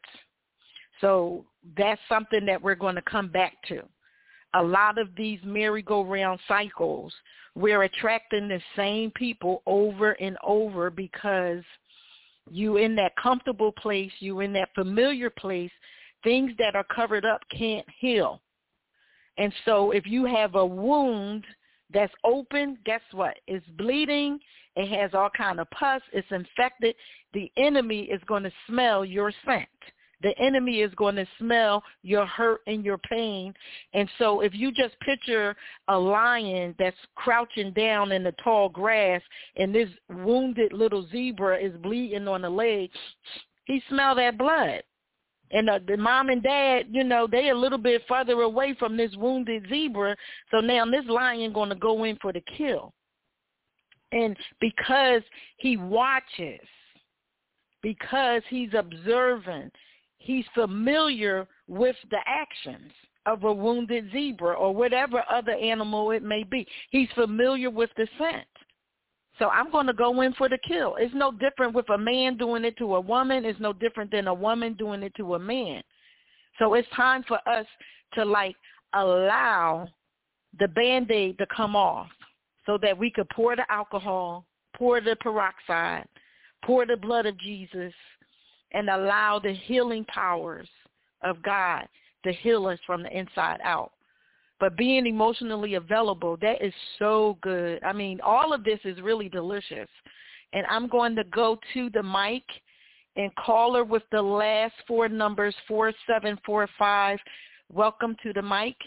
So that's something that we're going to come back to. A lot of these merry-go-round cycles, we're attracting the same people over and over because you in that comfortable place, you in that familiar place, things that are covered up can't heal. And so if you have a wound that's open, guess what? It's bleeding. It has all kind of pus. It's infected. The enemy is going to smell your scent. The enemy is going to smell your hurt and your pain. And so if you just picture a lion that's crouching down in the tall grass and this wounded little zebra is bleeding on the leg, he smell that blood. And uh, the mom and dad, you know, they a little bit further away from this wounded zebra. So now this lion going to go in for the kill. And because he watches, because he's observant, he's familiar with the actions of a wounded zebra or whatever other animal it may be. He's familiar with the scent. So I'm going to go in for the kill. It's no different with a man doing it to a woman. It's no different than a woman doing it to a man. So it's time for us to, like, allow the Band-Aid to come off so that we could pour the alcohol, pour the peroxide, pour the blood of Jesus, and allow the healing powers of God to heal us from the inside out. But being emotionally available, that is so good. I mean, all of this is really delicious. And I'm going to go to the mic and caller with the last four numbers, four seven four five. Welcome to the mic.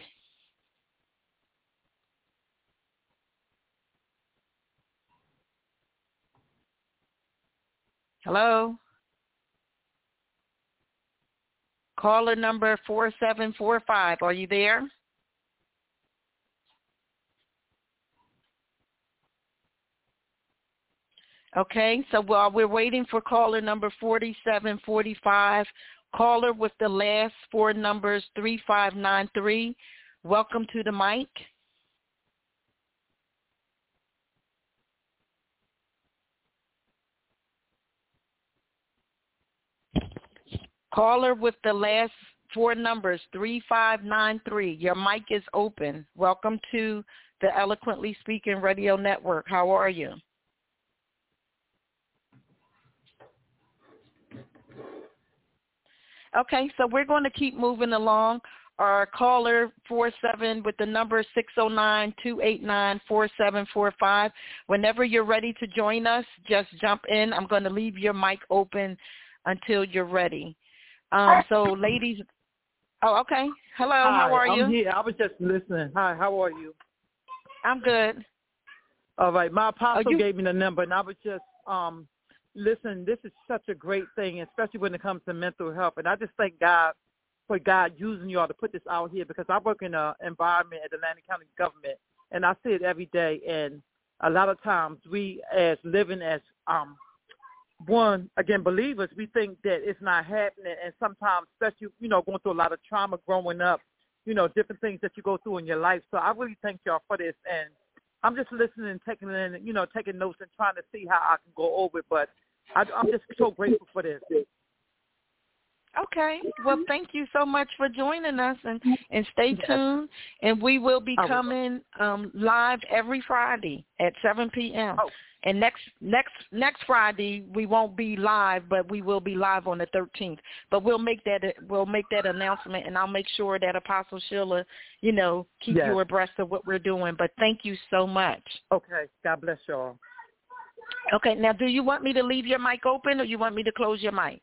Hello? Caller number four seven four five. Are you there? Okay, so while we're waiting for caller number forty-seven forty-five, caller with the last four numbers, three five nine three, welcome to the mic. Caller with the last four numbers, three five nine three, your mic is open. Welcome to the Eloquently Speaking Radio Network. How are you? Okay, so we're going to keep moving along. Our caller four seven with the number six oh nine, two eight nine, four seven four five. Whenever you're ready to join us, just jump in. I'm going to leave your mic open until you're ready. Um, so, ladies, oh, okay. Hello, Hi, how are you? I'm here. I was just listening. Hi, how are you? I'm good. All right. My apostle you- gave me the number, and I was just, um, listen, this is such a great thing, especially when it comes to mental health. And I just thank God for God using you all to put this out here, because I work in an environment at Atlantic County government, and I see it every day. And a lot of times we, as living as, um, one, again, believers, we think that it's not happening. And sometimes, especially, you know, going through a lot of trauma growing up, you know, different things that you go through in your life. So I really thank y'all for this. And I'm just listening and taking in, you know, taking notes and trying to see how I can go over it. But I, I'm just so grateful for this. Okay. Well, thank you so much for joining us, and, and stay Yes. tuned. And we will be coming um, live every Friday at seven p.m. Oh. And next next next Friday we won't be live, but we will be live on the thirteenth. But we'll make that we'll make that announcement, and I'll make sure that Apostle Sheila, you know, keep Yes. you abreast of what we're doing. But thank you so much. Okay. God bless y'all. Okay. Now, do you want me to leave your mic open, or you want me to close your mic?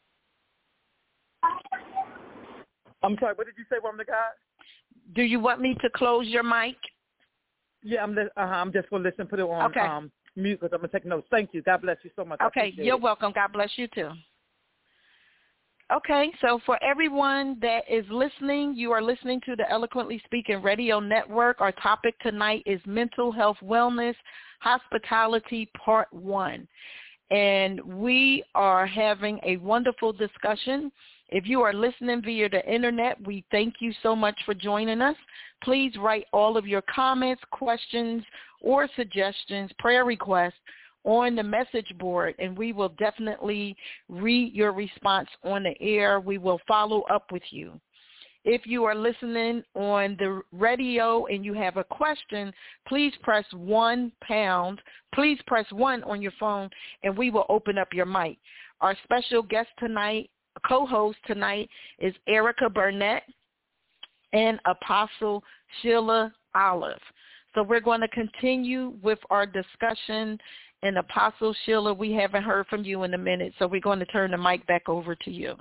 I'm sorry, what did you say, woman of God? Do you want me to close your mic? Yeah, I'm, li- uh-huh, I'm just going to listen, put it on Okay. um, mute, because I'm going to take notes. Thank you. God bless you so much. I Okay, appreciate you're it. welcome. God bless you too. Okay, so for everyone that is listening, you are listening to the Eloquently Speaking Radio Network. Our topic tonight is Mental Health Wellness Hospitality Part one. And we are having a wonderful discussion. If you are listening via the internet, we thank you so much for joining us. Please write all of your comments, questions, or suggestions, prayer requests on the message board, and we will definitely read your response on the air. We will follow up with you. If you are listening on the radio and you have a question, please press one pound. Please press one on your phone, and we will open up your mic. Our special guest tonight, co-host tonight, is Erica Burnett and Apostle Sheila Olive. So we're going to continue with our discussion. And Apostle Sheila, we haven't heard from you in a minute, so we're going to turn the mic back over to you.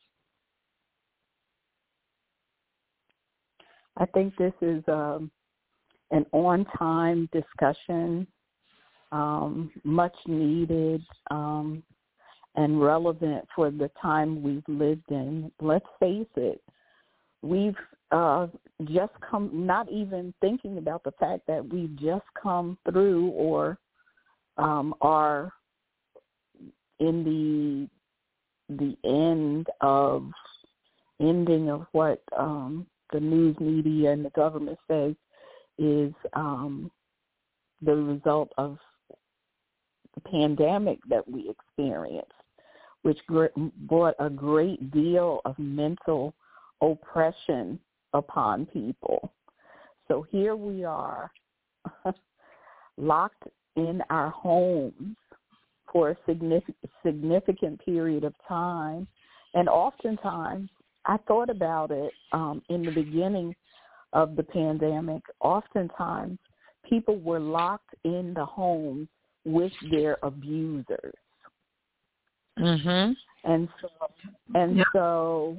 I think this is um, an on-time discussion, um, much needed um, and relevant for the time we've lived in. Let's face it, we've uh, just come, not even thinking about the fact that we've just come through or um, are in the the end of ending of what um, the news media and the government says is um, the result of the pandemic that we experienced, which gr- brought a great deal of mental oppression upon people. So here we are, locked in our homes for a significant, significant period of time. And oftentimes, I thought about it um, in the beginning of the pandemic. Oftentimes, people were locked in the homes with their abusers. Mm-hmm. And so, and yeah. so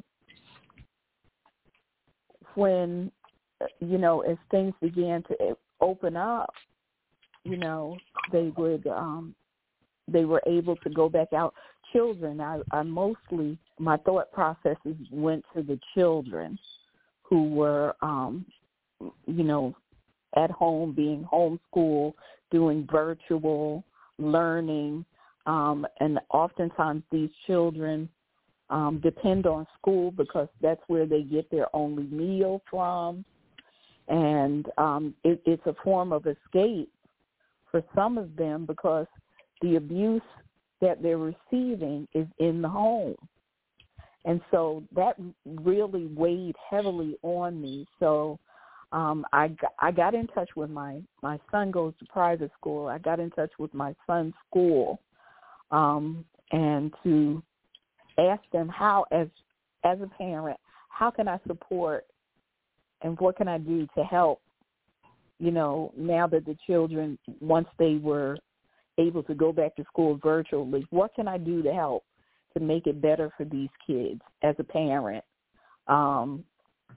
when, you know, as things began to open up, you know, they would, um, they were able to go back out. Children, I, I mostly, my thought processes went to the children who were, um, you know, at home, being homeschooled, doing virtual learning. Um, and oftentimes these children um, depend on school because that's where they get their only meal from. And um, it, it's a form of escape for some of them because the abuse that they're receiving is in the home. And so that really weighed heavily on me. So um, I, got, I got in touch with my, my son goes to private school. I got in touch with my son's school um, and to ask them how, as as a parent, how can I support and what can I do to help, you know, now that the children, once they were able to go back to school virtually, what can I do to help to make it better for these kids as a parent um,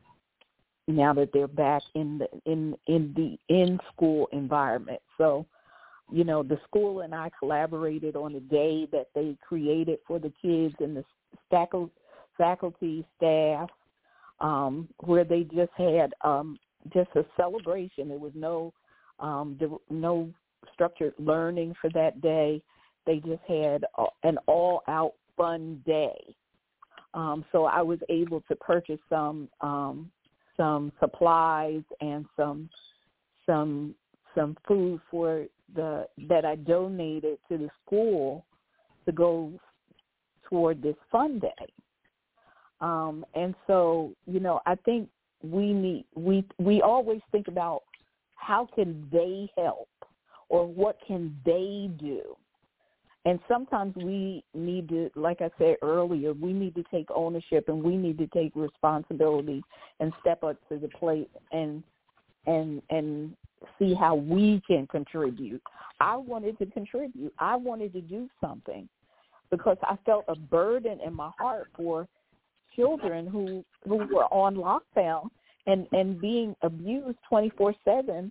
now that they're back in the in in the in school environment? So you know, the school and I collaborated on a day that they created for the kids and the faculty, staff, um, where they just had um, just a celebration. There was no um, there, no structured learning for that day. They just had an all-out fun day. Um, so I was able to purchase some um, some supplies and some some some food for the that I donated to the school to go toward this fun day. Um, and so, you know, I think we need we we always think about how can they help or what can they do. And sometimes we need to, like I said earlier, we need to take ownership and we need to take responsibility and step up to the plate and and and see how we can contribute. I wanted to contribute. I wanted to do something because I felt a burden in my heart for children who, who were on lockdown and, and being abused twenty-four seven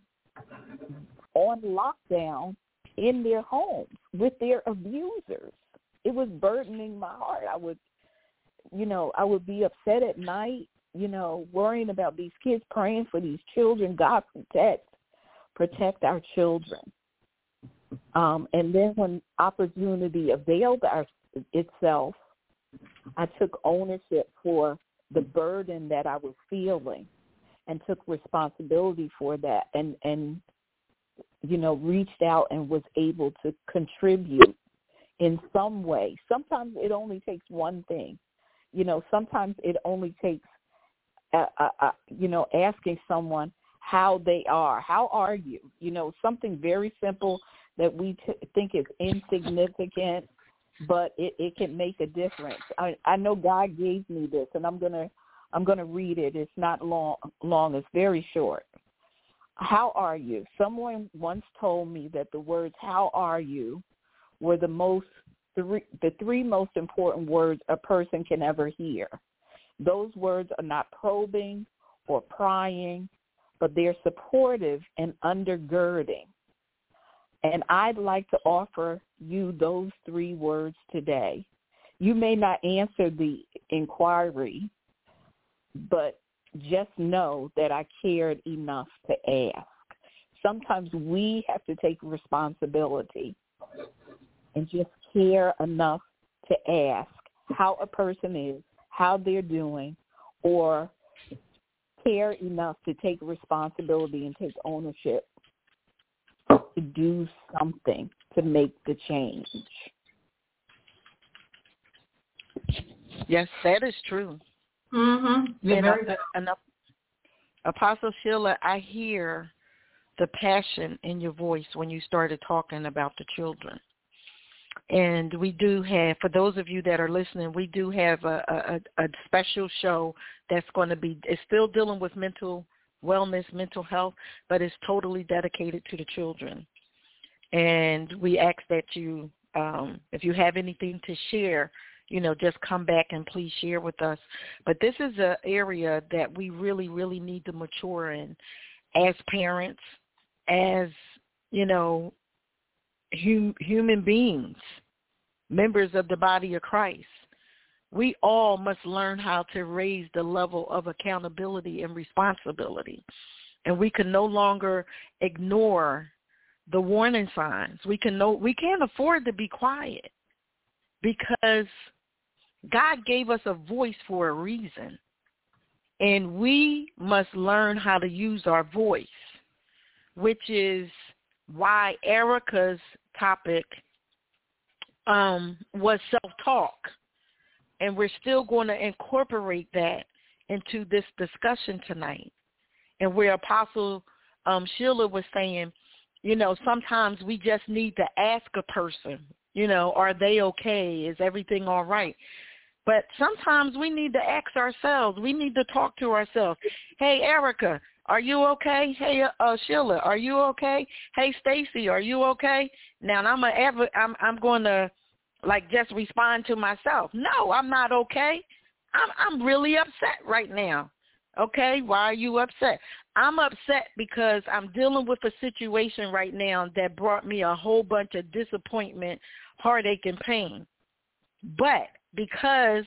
on lockdown in their homes with their abusers. It was burdening my heart. I would, you know, I would be upset at night, you know, worrying about these kids, praying for these children. God protect, protect our children. Um, and then when opportunity availed our, itself, I took ownership for the burden that I was feeling and took responsibility for that and, and you know, reached out and was able to contribute in some way. Sometimes it only takes one thing. You know, sometimes it only takes, uh, uh, uh, you know, asking someone how they are. How are you? You know, something very simple that we t- think is insignificant, but it, it can make a difference. I, I know God gave me this, and I'm gonna I'm gonna read it. It's not long. Long. It's very short. How are you? Someone once told me that the words "How are you" were the most three, the three most important words a person can ever hear. Those words are not probing or prying, but they're supportive and undergirding. And I'd like to offer you those three words today. You may not answer the inquiry, but just know that I cared enough to ask. Sometimes we have to take responsibility and just care enough to ask how a person is, how they're doing, or care enough to take responsibility and take ownership to do something to make the change. Yes, that is true. Mm-hmm. You're and very uh, and, uh, Apostle Sheila, I hear the passion in your voice when you started talking about the children. And we do have, for those of you that are listening, we do have a, a, a special show that's going to be, it's still dealing with mental wellness, mental health, but it's totally dedicated to the children. And we ask that you, um, if you have anything to share, you know, just come back and please share with us. But this is an area that we really, really need to mature in as parents, as, you know, hum, human beings, members of the body of Christ. We all must learn how to raise the level of accountability and responsibility. And we can no longer ignore the warning signs. We can no, we can't afford to be quiet because God gave us a voice for a reason. And we must learn how to use our voice, which is why Erica's topic um, was self-talk. And we're still going to incorporate that into this discussion tonight. And where Apostle um, Sheila was saying, you know, sometimes we just need to ask a person, you know, are they okay? Is everything all right? But sometimes we need to ask ourselves. We need to talk to ourselves. Hey, Erica, are you okay? Hey, uh, Sheila, are you okay? Hey, Stacy, are you okay? Now, I'm a, I'm I'm going to like just respond to myself. No, I'm not okay. I'm I'm really upset right now. Okay, why are you upset? I'm upset because I'm dealing with a situation right now that brought me a whole bunch of disappointment, heartache, and pain. But because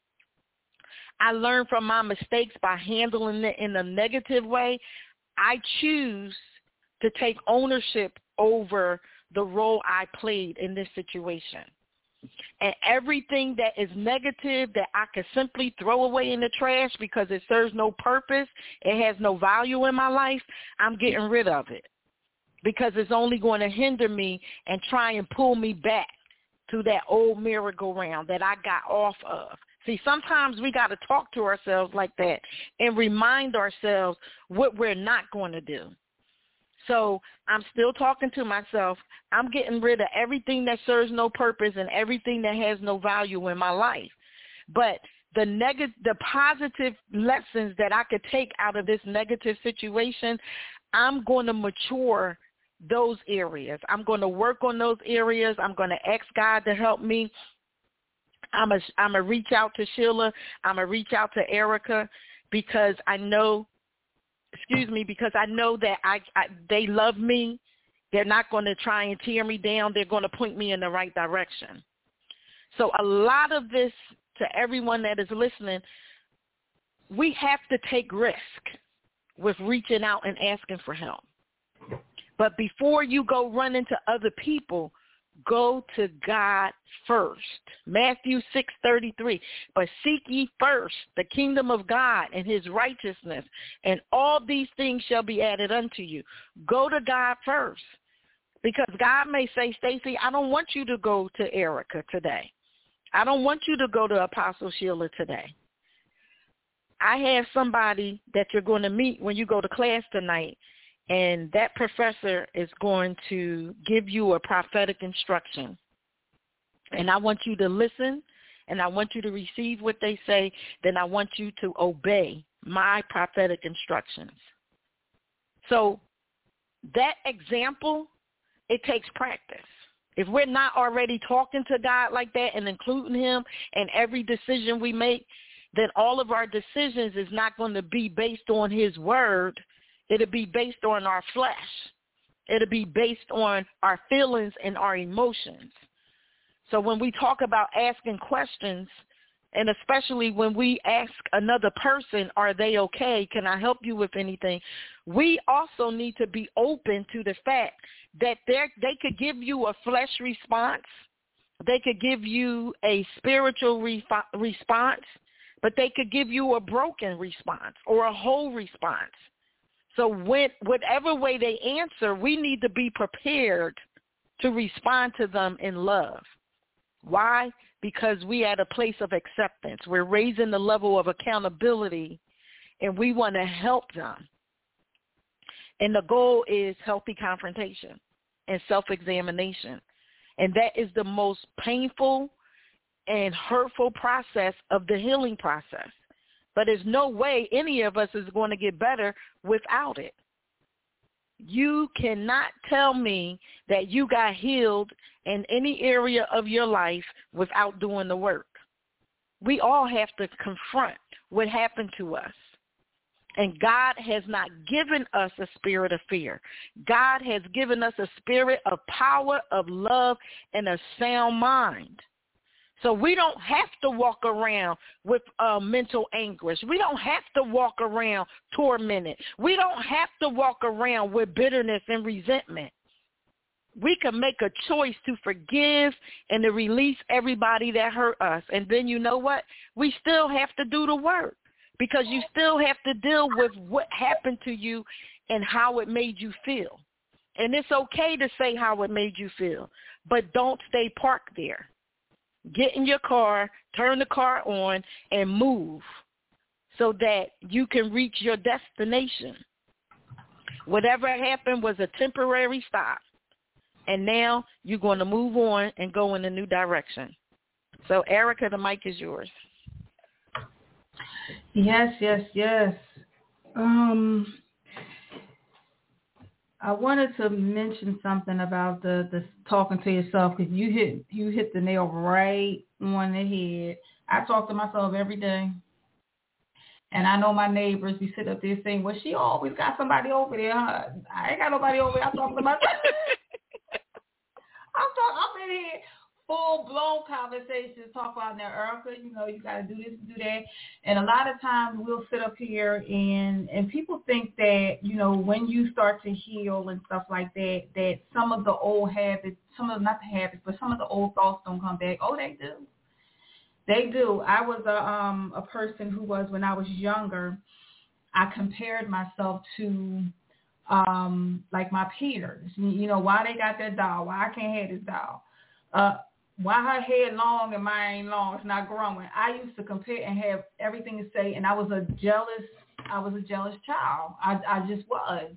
I learned from my mistakes by handling it in a negative way, I choose to take ownership over the role I played in this situation. And everything that is negative that I can simply throw away in the trash because it serves no purpose, it has no value in my life, I'm getting rid of it because it's only going to hinder me and try and pull me back to that old merry-go-round that I got off of. See, sometimes we got to talk to ourselves like that and remind ourselves what we're not going to do. So I'm still talking to myself. I'm getting rid of everything that serves no purpose and everything that has no value in my life. But the negative, the positive lessons that I could take out of this negative situation, I'm going to mature those areas. I'm going to work on those areas. I'm going to ask God to help me. I'm a, I'm going to reach out to Sheila. I'm going to reach out to Erica because I know Excuse me, because I know that I, I they love me. They're not going to try and tear me down. They're going to point me in the right direction. So a lot of this, to everyone that is listening, we have to take risk with reaching out and asking for help. But before you go run into other people, go to God first. Matthew six thirty-three. But seek ye first the kingdom of God and his righteousness, and all these things shall be added unto you. Go to God first. Because God may say, Stacy, I don't want you to go to Erica today. I don't want you to go to Apostle Sheila today. I have somebody that you're going to meet when you go to class tonight, and that professor is going to give you a prophetic instruction. And I want you to listen, and I want you to receive what they say. Then I want you to obey my prophetic instructions. So that example, it takes practice. If we're not already talking to God like that and including him in every decision we make, then all of our decisions is not going to be based on his word. It'll be based on our flesh. It'll be based on our feelings and our emotions. So when we talk about asking questions, and especially when we ask another person, are they okay? Can I help you with anything? We also need to be open to the fact that they could give you a flesh response. They could give you a spiritual re- response, but they could give you a broken response or a whole response. So when, whatever way they answer, we need to be prepared to respond to them in love. Why? Because we at a place of acceptance. We're raising the level of accountability, and we want to help them. And the goal is healthy confrontation and self-examination. And that is the most painful and hurtful process of the healing process. But there's no way any of us is going to get better without it. You cannot tell me that you got healed in any area of your life without doing the work. We all have to confront what happened to us. And God has not given us a spirit of fear. God has given us a spirit of power, of love, and a sound mind. So we don't have to walk around with uh, mental anguish. We don't have to walk around tormented. We don't have to walk around with bitterness and resentment. We can make a choice to forgive and to release everybody that hurt us. And then you know what? We still have to do the work because you still have to deal with what happened to you and how it made you feel. And it's okay to say how it made you feel, but don't stay parked there. Get in your car, turn the car on, and move so that you can reach your destination. Whatever happened was a temporary stop, and now you're going to move on and go in a new direction. So, Erica, the mic is yours. Yes, yes, yes. Um, I wanted to mention something about the, the talking to yourself because you hit you hit the nail right on the head. I talk to myself every day, And I know my neighbors be sit up there saying, well, she always got somebody over there, huh? I ain't got nobody over there. I'm talking to myself. I'm talking, I'm in here full-blown conversations, talk about now, Erica, you know, you got to do this, do that. And a lot of times we'll sit up here and, and people think that, you know, when you start to heal and stuff like that, that some of the old habits, some of, not the habits, but some of the old thoughts don't come back. Oh, they do. They do. I was a, um, a person who was, when I was younger, I compared myself to, um, like my peers. You know, why they got that doll? Why I can't have this doll? Uh, why her hair long and mine ain't long? It's not growing. I used to compare and have everything to say, and I was a jealous, I was a jealous child. I, I just was.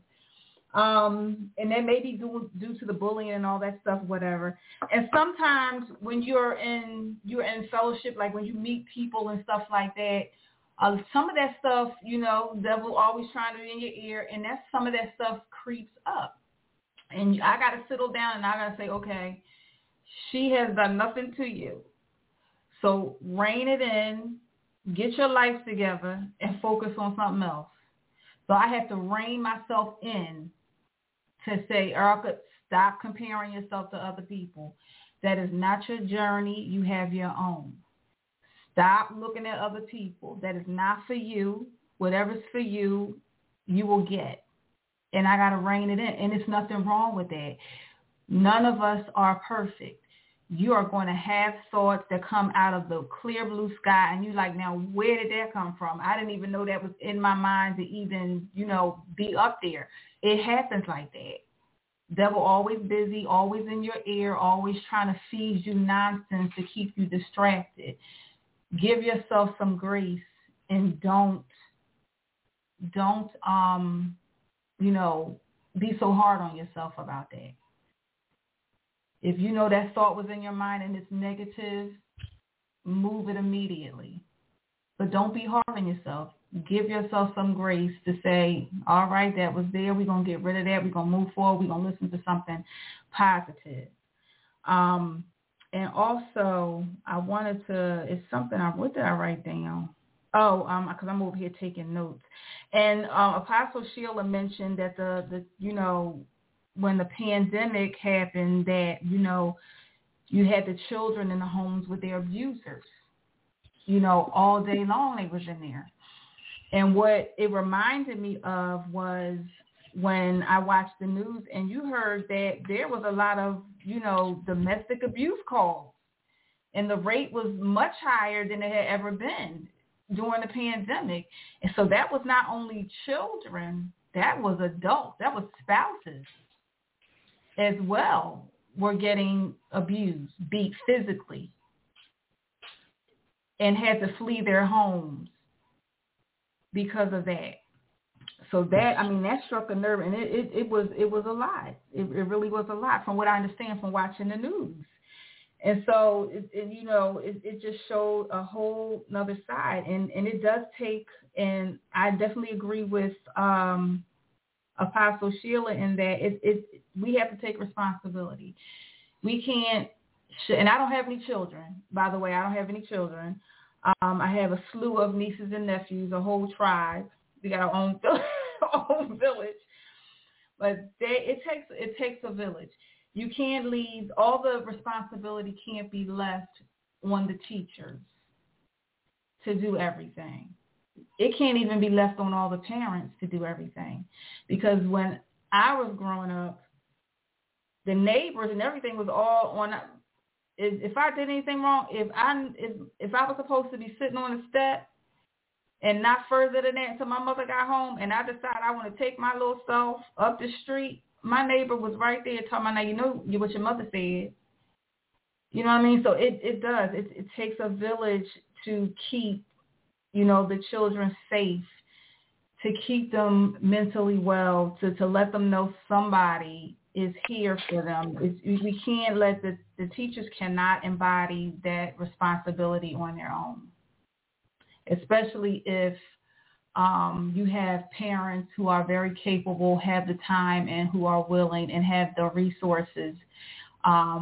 Um, and that may be due, due to the bullying and all that stuff, whatever. And sometimes when you're in, you're in fellowship, like when you meet people and stuff like that, uh, some of that stuff, you know, devil always trying to be in your ear, and that's some of that stuff creeps up. And I got to settle down and I got to say, okay, she has done nothing to you. So rein it in, get your life together, and focus on something else. So I have to rein myself in to say, Erica, stop comparing yourself to other people. That is not your journey. You have your own. Stop looking at other people. That is not for you. Whatever's for you, you will get. And I got to rein it in. And there's nothing wrong with that. None of us are perfect. You are going to have thoughts that come out of the clear blue sky, and you're like, now, where did that come from? I didn't even know that was in my mind to even, you know, be up there. It happens like that. Devil always busy, always in your ear, always trying to feed you nonsense to keep you distracted. Give yourself some grace and don't, don't, um, you know, be so hard on yourself about that. If you know that thought was in your mind and it's negative, move it immediately. But don't be hard on yourself. Give yourself some grace to say, all right, that was there. We're going to get rid of that. We're going to move forward. We're going to listen to something positive. Um, and also, I wanted to, it's something, I what did I write down? Oh, um, because I'm over here taking notes. And uh, Apostle Sheila mentioned that the, the, you know, when the pandemic happened, that, you know, you had the children in the homes with their abusers. You know, all day long they was in there. And what it reminded me of was when I watched the news and you heard that there was a lot of, you know, domestic abuse calls. And the rate was much higher than it had ever been during the pandemic. And so that was not only children, that was adults, that was spouses as well were getting abused, beat physically, and had to flee their homes because of that. So that, I mean, that struck a nerve, and it, it, it was it was a lot. It, it really was a lot from what I understand from watching the news. And so, it, it, you know, it, it just showed a whole nother side, and, and it does take, and I definitely agree with um, Apostle Sheila in that it, it we have to take responsibility. We can't, and I don't have any children, by the way. I don't have any children. Um, I have a slew of nieces and nephews, a whole tribe. We got our own, our own village. But they, it takes it takes a village. You can't leave, all the responsibility can't be left on the teachers to do everything. It can't even be left on all the parents to do everything. Because when I was growing up, the neighbors and everything was all on. If I did anything wrong, if I if, if I was supposed to be sitting on the step and not further than that until my mother got home, and I decided I want to take my little self up the street, my neighbor was right there telling me, now you know what your mother said. You know what I mean? So it, it does. It, it takes a village to keep, you know, the children safe, to keep them mentally well, to, to let them know somebody is here for them. It's, we can't let the, the teachers cannot embody that responsibility on their own, especially if um, you have parents who are very capable, have the time, and who are willing and have the resources. Um,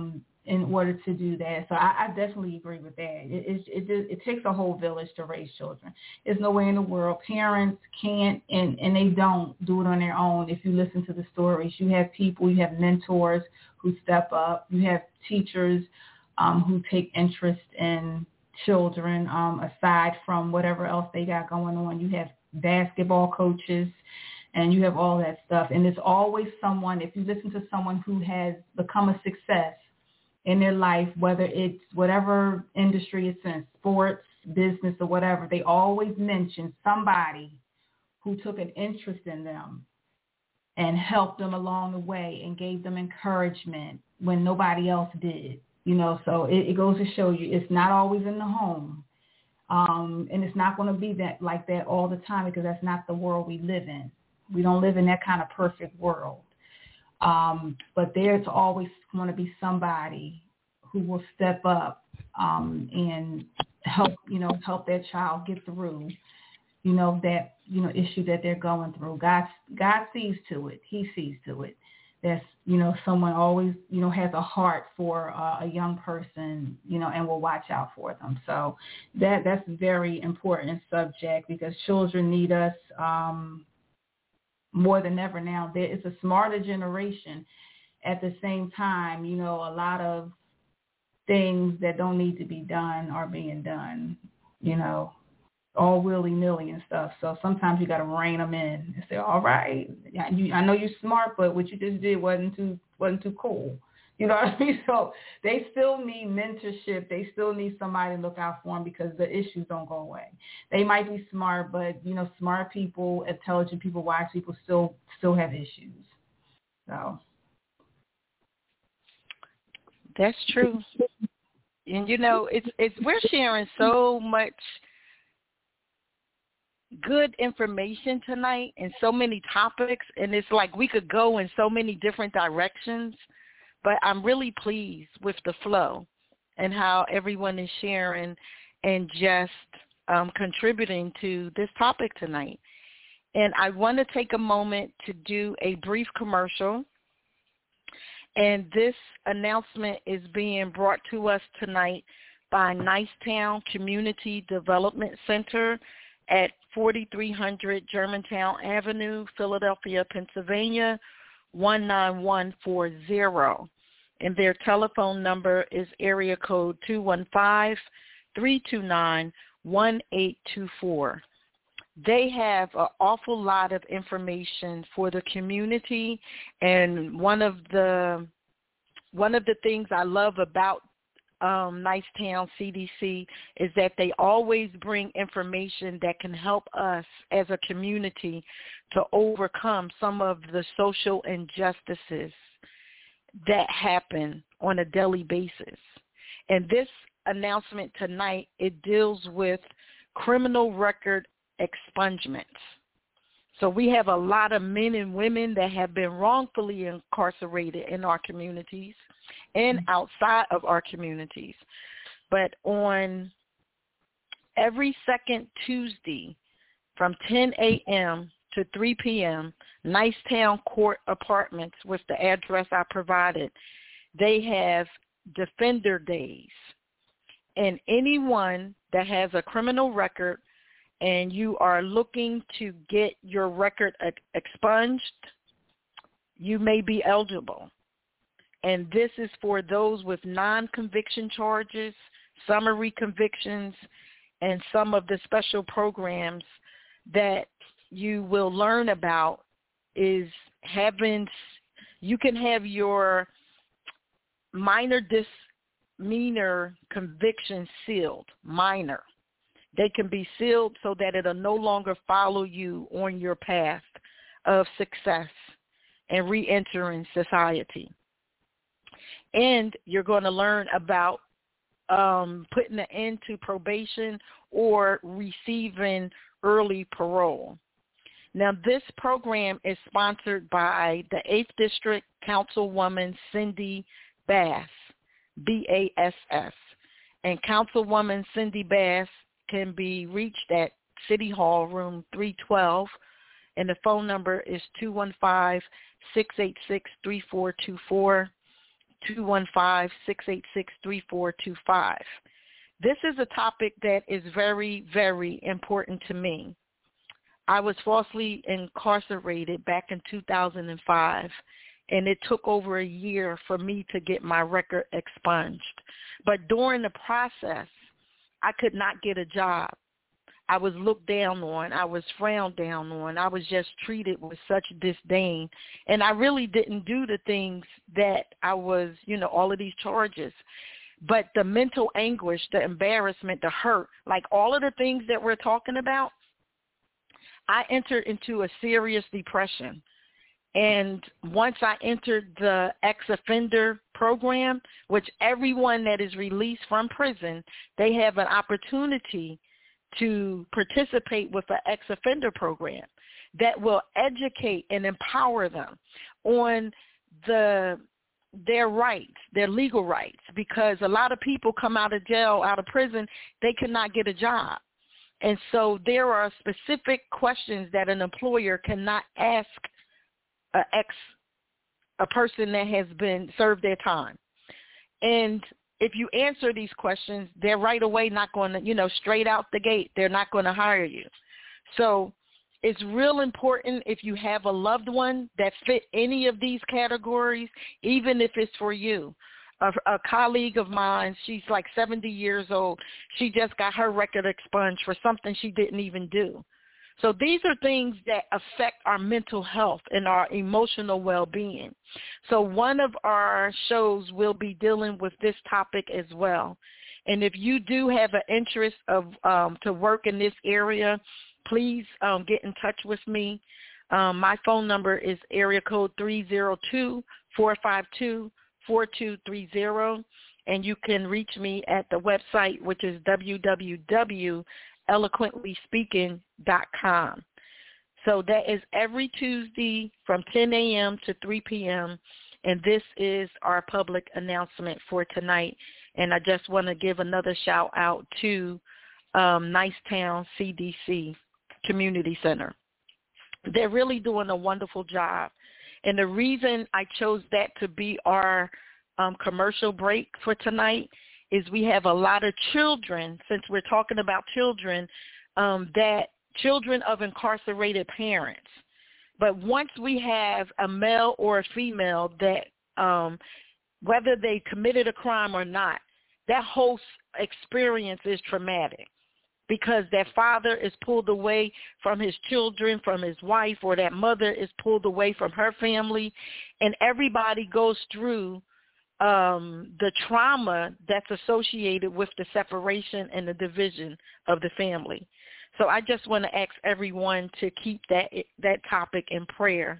in order to do that. So I, I definitely agree with that. It, it, it, it takes a whole village to raise children. There's no way in the world parents can't, and, and they don't do it on their own. If you listen to the stories, you have people, you have mentors who step up. You have teachers um, who take interest in children um, aside from whatever else they got going on. You have basketball coaches, and you have all that stuff. And there's always someone, if you listen to someone who has become a success in their life, whether it's whatever industry it's in, sports, business, or whatever, they always mention somebody who took an interest in them and helped them along the way and gave them encouragement when nobody else did. You know, so it, it goes to show you it's not always in the home. Um, and it's not going to be that like that all the time, because that's not the world we live in. We don't live in that kind of perfect world. Um, but there's always going to be somebody who will step up um, and help, you know, help that child get through, you know, that, you know, issue that they're going through. God, God sees to it. He sees to it. That's, you know, someone always, you know, has a heart for uh, a young person, you know, and will watch out for them. So that that's a very important subject, because children need us um, more than ever now. There is a smarter generation. At the same time, you know, a lot of things that don't need to be done are being done, you know, all willy-nilly and stuff. So sometimes you got to rein them in and say, all right, you, I know you're smart, but what you just did wasn't too wasn't too cool. You know what I mean? So they still need mentorship. They still need somebody to look out for them, because the issues don't go away. They might be smart, but, you know, smart people, intelligent people, wise people still still have issues. So that's true. And, you know, it's it's we're sharing so much good information tonight and so many topics, and it's like we could go in so many different directions, but I'm really pleased with the flow and how everyone is sharing and just um, contributing to this topic tonight. And I want to take a moment to do a brief commercial. And this announcement is being brought to us tonight by Nicetown Community Development Center at forty-three hundred Germantown Avenue, Philadelphia, Pennsylvania, one nine one four zero. And their telephone number is area code two one five, three two nine, one eight two four. They have an awful lot of information for the community, and one of the one of the things I love about um, Nicetown C D C is that they always bring information that can help us as a community to overcome some of the social injustices that happen on a daily basis. And this announcement tonight, it deals with criminal record expungements. So we have a lot of men and women that have been wrongfully incarcerated in our communities and outside of our communities. But on every second Tuesday from ten a.m. to three p.m., Nicetown Court Apartments, with the address I provided, they have Defender Days. And anyone that has a criminal record and you are looking to get your record expunged, you may be eligible. And this is for those with non-conviction charges, summary convictions, and some of the special programs that you will learn about is having, you can have your minor misdemeanor conviction sealed, minor. They can be sealed so that it'll no longer follow you on your path of success and re-entering society. And you're going to learn about um, putting an end to probation or receiving early parole. Now, this program is sponsored by the eighth District Councilwoman Cindy Bass, B A S S. And Councilwoman Cindy Bass can be reached at City Hall, room three twelve, and the phone number is two one five, six eight six, three four two four, two one five, six eight six, three four two five. This is a topic that is very, very important to me. I was falsely incarcerated back in two thousand five, and it took over a year for me to get my record expunged. But during the process, I could not get a job. I was looked down on. I was frowned down on. I was just treated with such disdain. And I really didn't do the things that I was, you know, all of these charges. But the mental anguish, the embarrassment, the hurt, like all of the things that we're talking about, I entered into a serious depression. And once I entered the ex-offender program, which everyone that is released from prison, they have an opportunity to participate with an ex-offender program that will educate and empower them on the their rights, their legal rights, because a lot of people come out of jail, out of prison, they cannot get a job. And so there are specific questions that an employer cannot ask a ex a person that has been served their time. And if you answer these questions, they're right away not going to, you know, straight out the gate, they're not going to hire you. So it's real important if you have a loved one that fit any of these categories, even if it's for you. A, a colleague of mine, she's like seventy years old. She just got her record expunged for something she didn't even do. So these are things that affect our mental health and our emotional well-being. So one of our shows will be dealing with this topic as well. And if you do have an interest of um, to work in this area, please um, get in touch with me. Um, my phone number is area code three zero two, four five two, four two three zero, and you can reach me at the website, which is w w w dot eloquently speaking dot com. So that is every Tuesday from ten a.m. to three p.m., and this is our public announcement for tonight. And I just want to give another shout out to um, Nicetown C D C Community Center. They're really doing a wonderful job. And the reason I chose that to be our um, commercial break for tonight is we have a lot of children, since we're talking about children, um, that children of incarcerated parents. But once we have a male or a female that, um, whether they committed a crime or not, that whole experience is traumatic, because that father is pulled away from his children, from his wife, or that mother is pulled away from her family, and everybody goes through um, the trauma that's associated with the separation and the division of the family. So I just want to ask everyone to keep that that topic in prayer.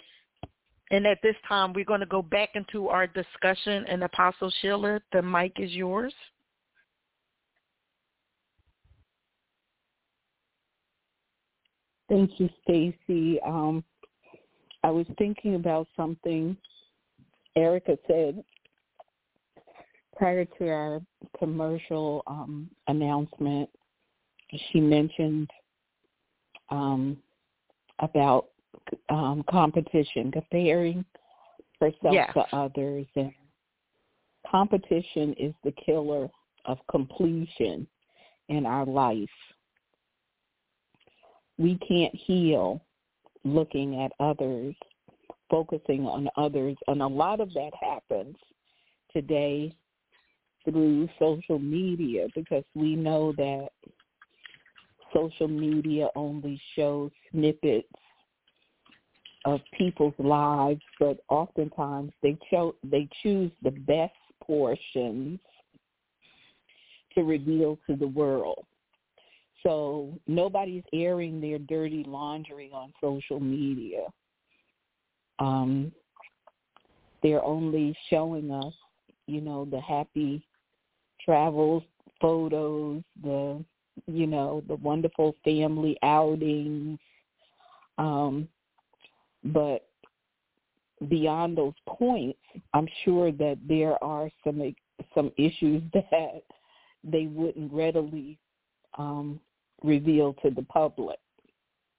And at this time, we're going to go back into our discussion. And Apostle Sheila, the mic is yours. Thank you, Stacy. Um, I was thinking about something Erica said prior to our commercial um, announcement. She mentioned um, about um, competition, comparing herself yes. to others. And competition is the killer of completion in our life. We can't heal looking at others, focusing on others, and a lot of that happens today through social media, because we know that social media only shows snippets of people's lives, but oftentimes they cho- they choose the best portions to reveal to the world. So nobody's airing their dirty laundry on social media. Um, they're only showing us, you know, the happy travels photos, the, you know, the wonderful family outings. Um, but beyond those points, I'm sure that there are some some issues that they wouldn't readily um, reveal to the public.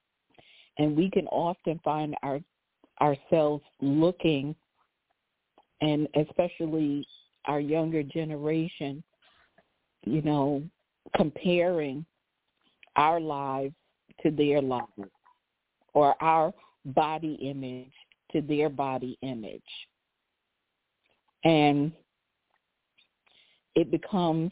And we can often find our ourselves looking and especially our younger generation, you know, comparing our lives to their lives or our body image to their body image. And it becomes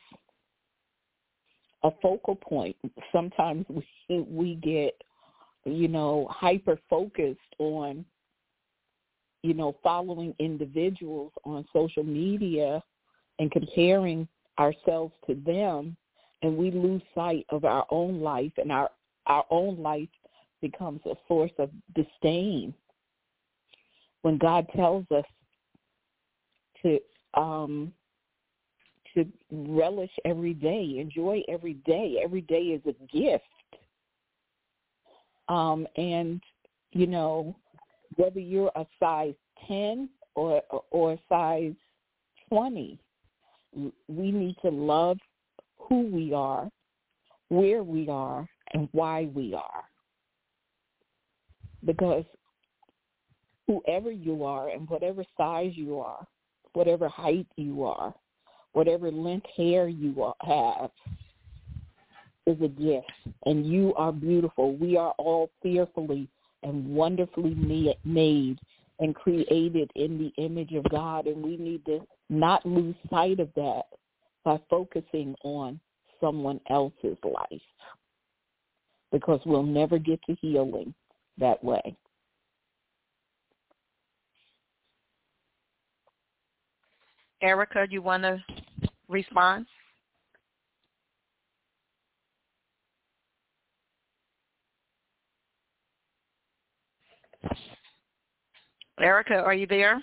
a focal point. Sometimes we, we get, you know, hyper-focused on, you know, following individuals on social media and comparing ourselves to them, and we lose sight of our own life, and our, our own life becomes a source of disdain. When God tells us to um, to relish every day, enjoy every day, every day is a gift. Um, and, you know, whether you're a size ten or or a size twenty, we need to love who we are, where we are, and why we are. Because whoever you are and whatever size you are, whatever height you are, whatever length hair you have, is a gift, and you are beautiful. We are all fearfully and wonderfully made and created in the image of God, and we need to not lose sight of that by focusing on someone else's life, because we'll never get to healing that way. Erica, you want to respond? Erica, are you there?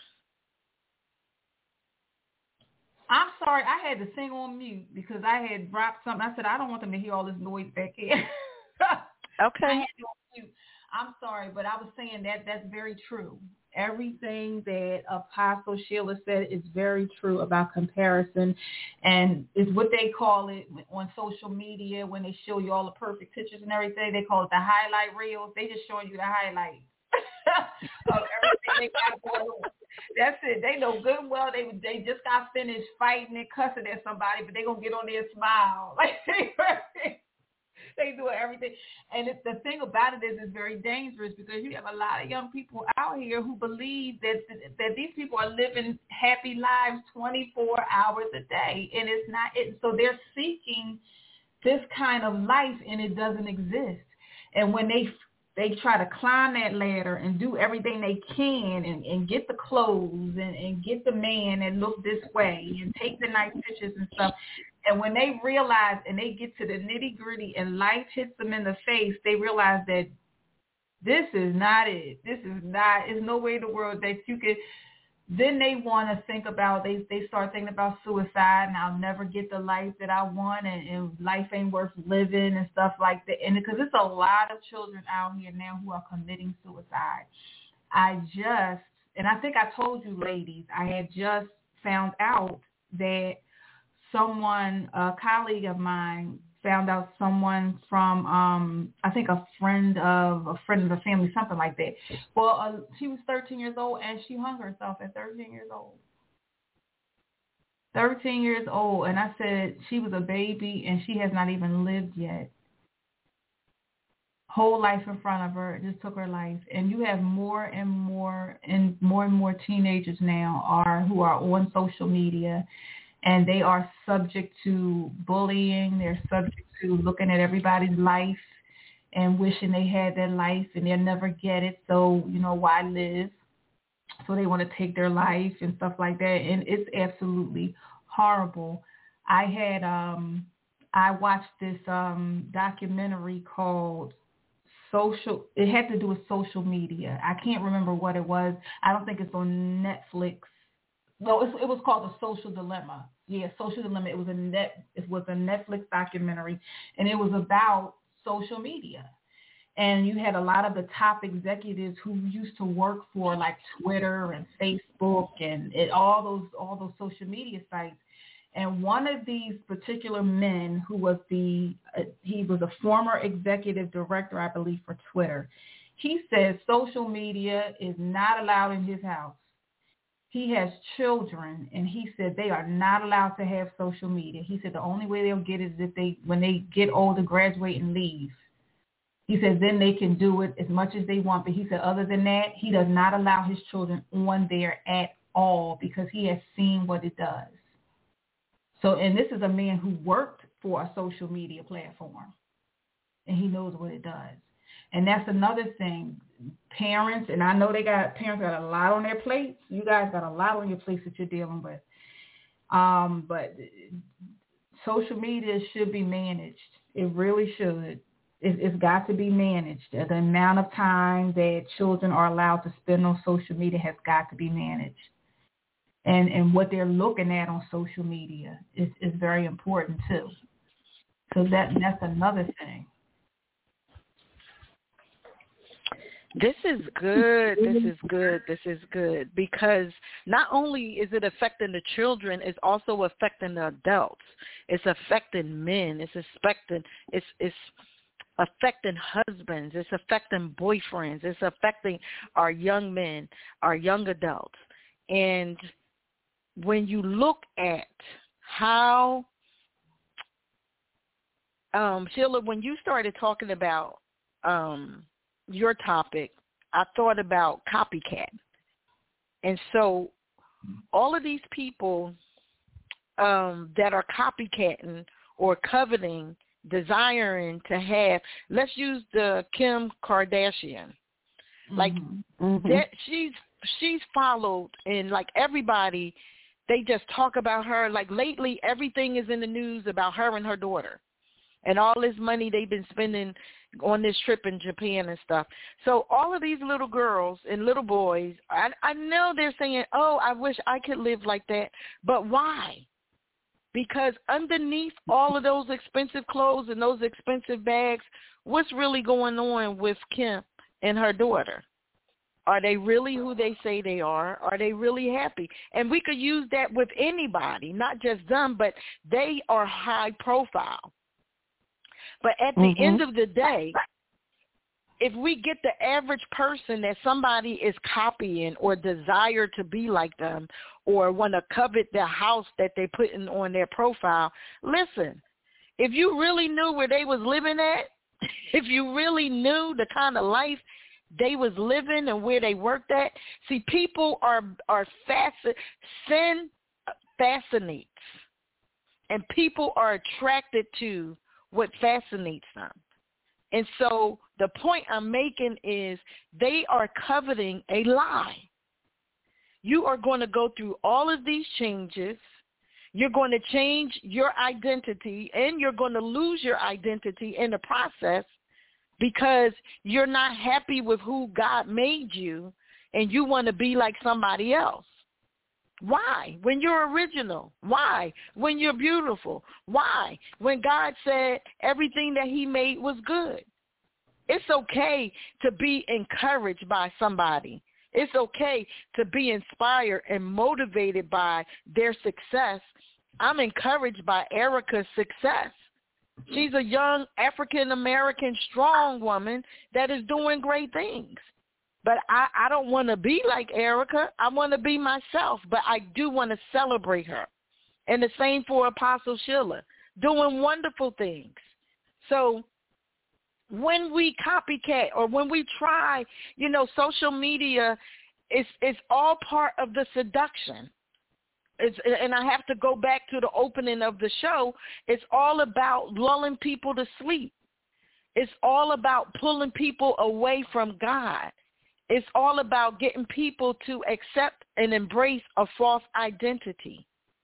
I'm sorry, I had to sing on mute because I had dropped something. I said, I don't want them to hear all this noise back here. Okay. I had to mute. I'm sorry, but I was saying that that's very true. Everything that Apostle Sheila said is very true about comparison, and it's what they call it on social media when they show you all the perfect pictures and everything. They call it the highlight reels. They just showing you the highlights of everything they got going on. That's it. They know good and well they they just got finished fighting and cussing at somebody, but they gonna get on there and smile like they they do everything. And it, the thing about it is, it's very dangerous because you have a lot of young people out here who believe that that these people are living happy lives twenty-four hours a day, and it's not. It, so they're seeking this kind of life, and it doesn't exist. And when they they try to climb that ladder and do everything they can and, and get the clothes and, and get the man and look this way and take the nice pictures and stuff. And when they realize and they get to the nitty gritty and life hits them in the face, they realize that this is not it. This is not, there's no way in the world that you could, then they want to think about, they, they start thinking about suicide and I'll never get the life that I want and, and life ain't worth living and stuff like that. And because there's a lot of children out here now who are committing suicide. I just, and I think I told you ladies, I had just found out that someone, a colleague of mine, found out someone from, um, I think a friend of a friend of the family, something like that. Well, uh, she was thirteen years old, and she hung herself at thirteen years old. thirteen years old, and I said she was a baby, and she has not even lived yet. Whole life in front of her, just took her life. And you have more and more, and more and more teenagers now are who are on social media. And they are subject to bullying. They're subject to looking at everybody's life and wishing they had that life, and they'll never get it. So, you know, why live? So they want to take their life and stuff like that. And it's absolutely horrible. I had, um, I watched this um, documentary called Social, it had to do with social media. I can't remember what it was. I don't think it's on Netflix. No, it was called The Social Dilemma. Yeah, Social Dilemma. It was a net. It was a Netflix documentary, and it was about social media. And you had a lot of the top executives who used to work for like Twitter and Facebook and it, all those all those social media sites. And one of these particular men, who was the uh, he was a former executive director, I believe, for Twitter. He said social media is not allowed in his house. he has children, and he said they are not allowed to have social media. He said the only way they'll get it is if they, when they get older, graduate and leave. He said then they can do it as much as they want. But he said other than that, he does not allow his children on there at all because he has seen what it does. So, and this is a man who worked for a social media platform, and he knows what it does. And that's another thing. Parents, and I know they got, parents got a lot on their plates. You guys got a lot on your plates that you're dealing with. Um, but social media should be managed. It really should. It, it's got to be managed. The amount of time that children are allowed to spend on social media has got to be managed. And and what they're looking at on social media is, is very important too. So that that's another thing. This is good. This is good. This is good. Because not only is it affecting the children, it's also affecting the adults. It's affecting men. It's affecting it's it's affecting husbands. It's affecting boyfriends. It's affecting our young men, our young adults. And when you look at how um, Sheila, when you started talking about um, your topic, I thought about copycat. And so all of these people um, that are copycatting or coveting, desiring to have, let's use the Kim Kardashian. Like mm-hmm. that, she's she's followed, and like everybody, they just talk about her. Like lately, everything is in the news about her and her daughter. And all this money they've been spending on this trip in Japan and stuff. So all of these little girls and little boys, I, I know they're saying, oh, I wish I could live like that. But why? Because underneath all of those expensive clothes and those expensive bags, what's really going on with Kim and her daughter? Are they really who they say they are? Are they really happy? And we could use that with anybody, not just them, but they are high profile. But at the mm-hmm. end of the day, if we get the average person that somebody is copying or desire to be like them or want to covet their house that they're putting on their profile, listen, if you really knew where they was living at, if you really knew the kind of life they was living and where they worked at, see, people are, are fasc- sin fascinates, and people are attracted to what fascinates them. And so the point I'm making is they are coveting a lie. You are going to go through all of these changes. You're going to change your identity, and you're going to lose your identity in the process because you're not happy with who God made you, and you want to be like somebody else. Why? When you're original. Why? When you're beautiful. Why? When God said everything that he made was good. It's okay to be encouraged by somebody. It's okay to be inspired and motivated by their success. I'm encouraged by Erica's success. She's a young African-American strong woman that is doing great things. But I, I don't want to be like Erica. I want to be myself, but I do want to celebrate her. And the same for Apostle Sheila, doing wonderful things. So when we copycat or when we try, you know, social media, it's, it's all part of the seduction. It's, and I have to go back to the opening of the show. It's all about lulling people to sleep. It's all about pulling people away from God. It's all about getting people to accept and embrace a false identity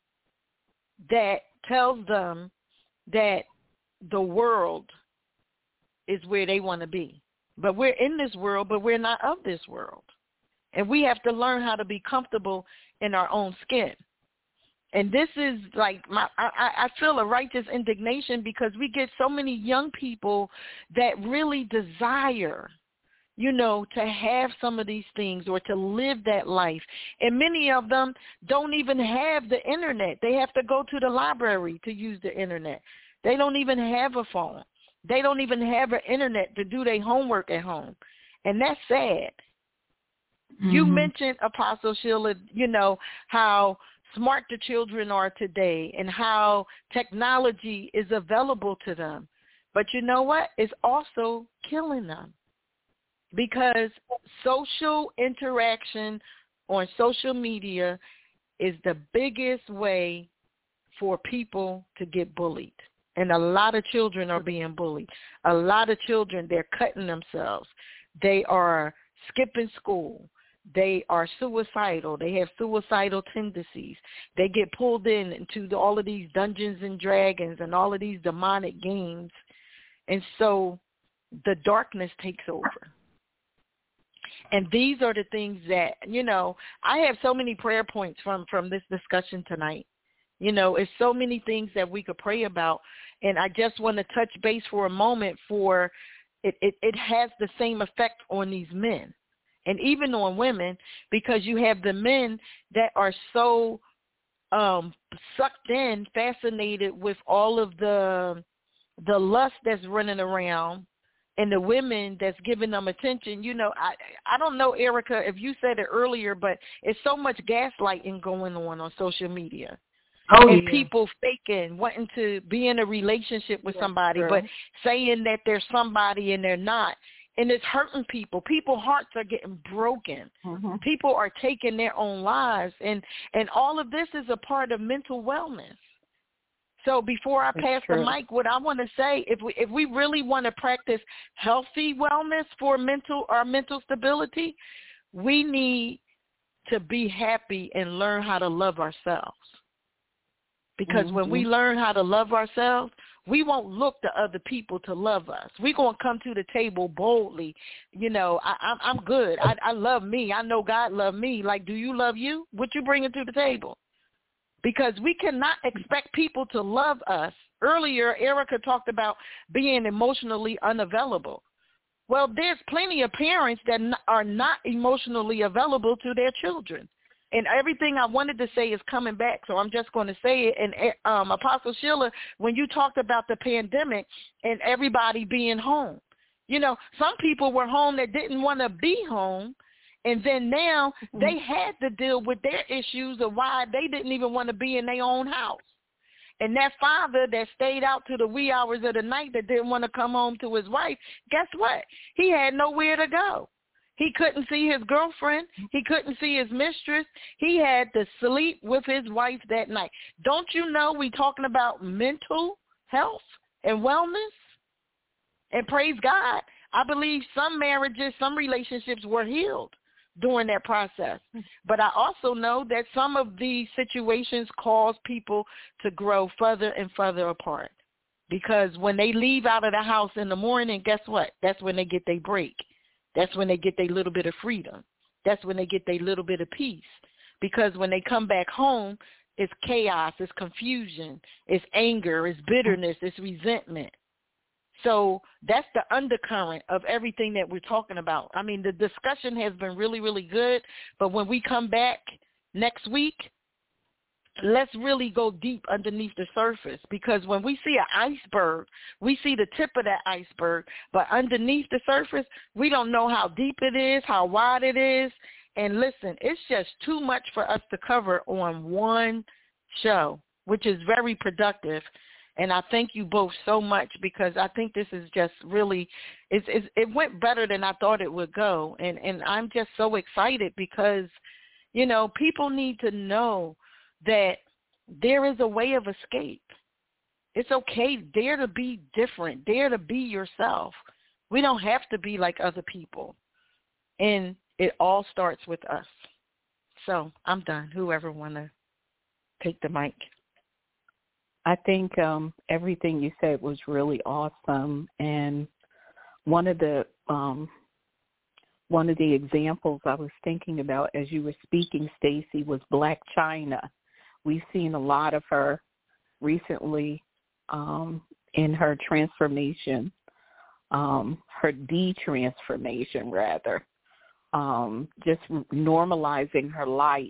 that tells them that the world is where they want to be. But we're in this world, but we're not of this world. And we have to learn how to be comfortable in our own skin. And this is like, my, I, I feel a righteous indignation because we get so many young people that really desire, you know, to have some of these things or to live that life. And many of them don't even have the internet. They have to go to the library to use the internet. They don't even have a phone. They don't even have an internet to do their homework at home. And that's sad. Mm-hmm. You mentioned, Apostle Sheila, you know, how smart the children are today and how technology is available to them. But you know what? It's also killing them because social interaction on social media is the biggest way for people to get bullied. And a lot of children are being bullied. A lot of children, they're cutting themselves. They are skipping school. They are suicidal. They have suicidal tendencies. They get pulled in into the, all of these Dungeons and Dragons and all of these demonic games. And so the darkness takes over. And these are the things that, you know, I have so many prayer points from, from this discussion tonight. You know, it's so many things that we could pray about. And I just want to touch base for a moment for it, it, it has the same effect on these men and even on women, because you have the men that are so um, sucked in, fascinated with all of the the lust that's running around, and the women that's giving them attention. You know, I I don't know, Erica, if you said it earlier, but it's so much gaslighting going on on social media. Oh, and yeah. People faking, wanting to be in a relationship with yeah, somebody, sure. but saying that they're somebody and they're not. And it's hurting people. People's hearts are getting broken. Mm-hmm. People are taking their own lives. And, and all of this is a part of mental wellness. So before I pass the mic, what I want to say, if we if we really want to practice healthy wellness for mental our mental stability, we need to be happy and learn how to love ourselves. Because mm-hmm. when we learn how to love ourselves, we won't look to other people to love us. We're going to come to the table boldly. You know, I, I'm, I'm good. I, I love me. I know God loves me. Like, do you love you? What you bringing to the table? Because we cannot expect people to love us. Earlier, Erica talked about being emotionally unavailable. Well, there's plenty of parents that are not emotionally available to their children. And everything I wanted to say is coming back, so I'm just going to say it. And um, Apostle Sheila, when you talked about the pandemic and everybody being home, you know, some people were home that didn't want to be home, and then now mm-hmm. they had to deal with their issues of why they didn't even want to be in their own house. And that father that stayed out to the wee hours of the night that didn't want to come home to his wife, guess what? He had nowhere to go. He couldn't see his girlfriend. He couldn't see his mistress. He had to sleep with his wife that night. Don't you know we talking about mental health and wellness? And praise God, I believe some marriages, some relationships were healed during that process. But I also know that some of these situations cause people to grow further and further apart. Because when they leave out of the house in the morning, guess what? That's when they get their break. That's when they get their little bit of freedom. That's when they get their little bit of peace. Because when they come back home, it's chaos, it's confusion, it's anger, it's bitterness, it's resentment. So that's the undercurrent of everything that we're talking about. I mean, the discussion has been really, really good. But when we come back next week, let's really go deep underneath the surface, because when we see an iceberg, we see the tip of that iceberg, but underneath the surface, we don't know how deep it is, how wide it is. And listen, it's just too much for us to cover on one show, which is very productive. And I thank you both so much, because I think this is just really, it's, it's, it went better than I thought it would go. And, and I'm just so excited because, you know, people need to know that there is a way of escape. It's okay. Dare to be different. Dare to be yourself. We don't have to be like other people. And it all starts with us. So I'm done. Whoever want to take the mic. I think um, everything you said was really awesome. And one of the um, one of the examples I was thinking about as you were speaking, Stacey, was Blac Chyna. We've seen a lot of her recently um, in her transformation, um, her de-transformation rather, um, just normalizing her life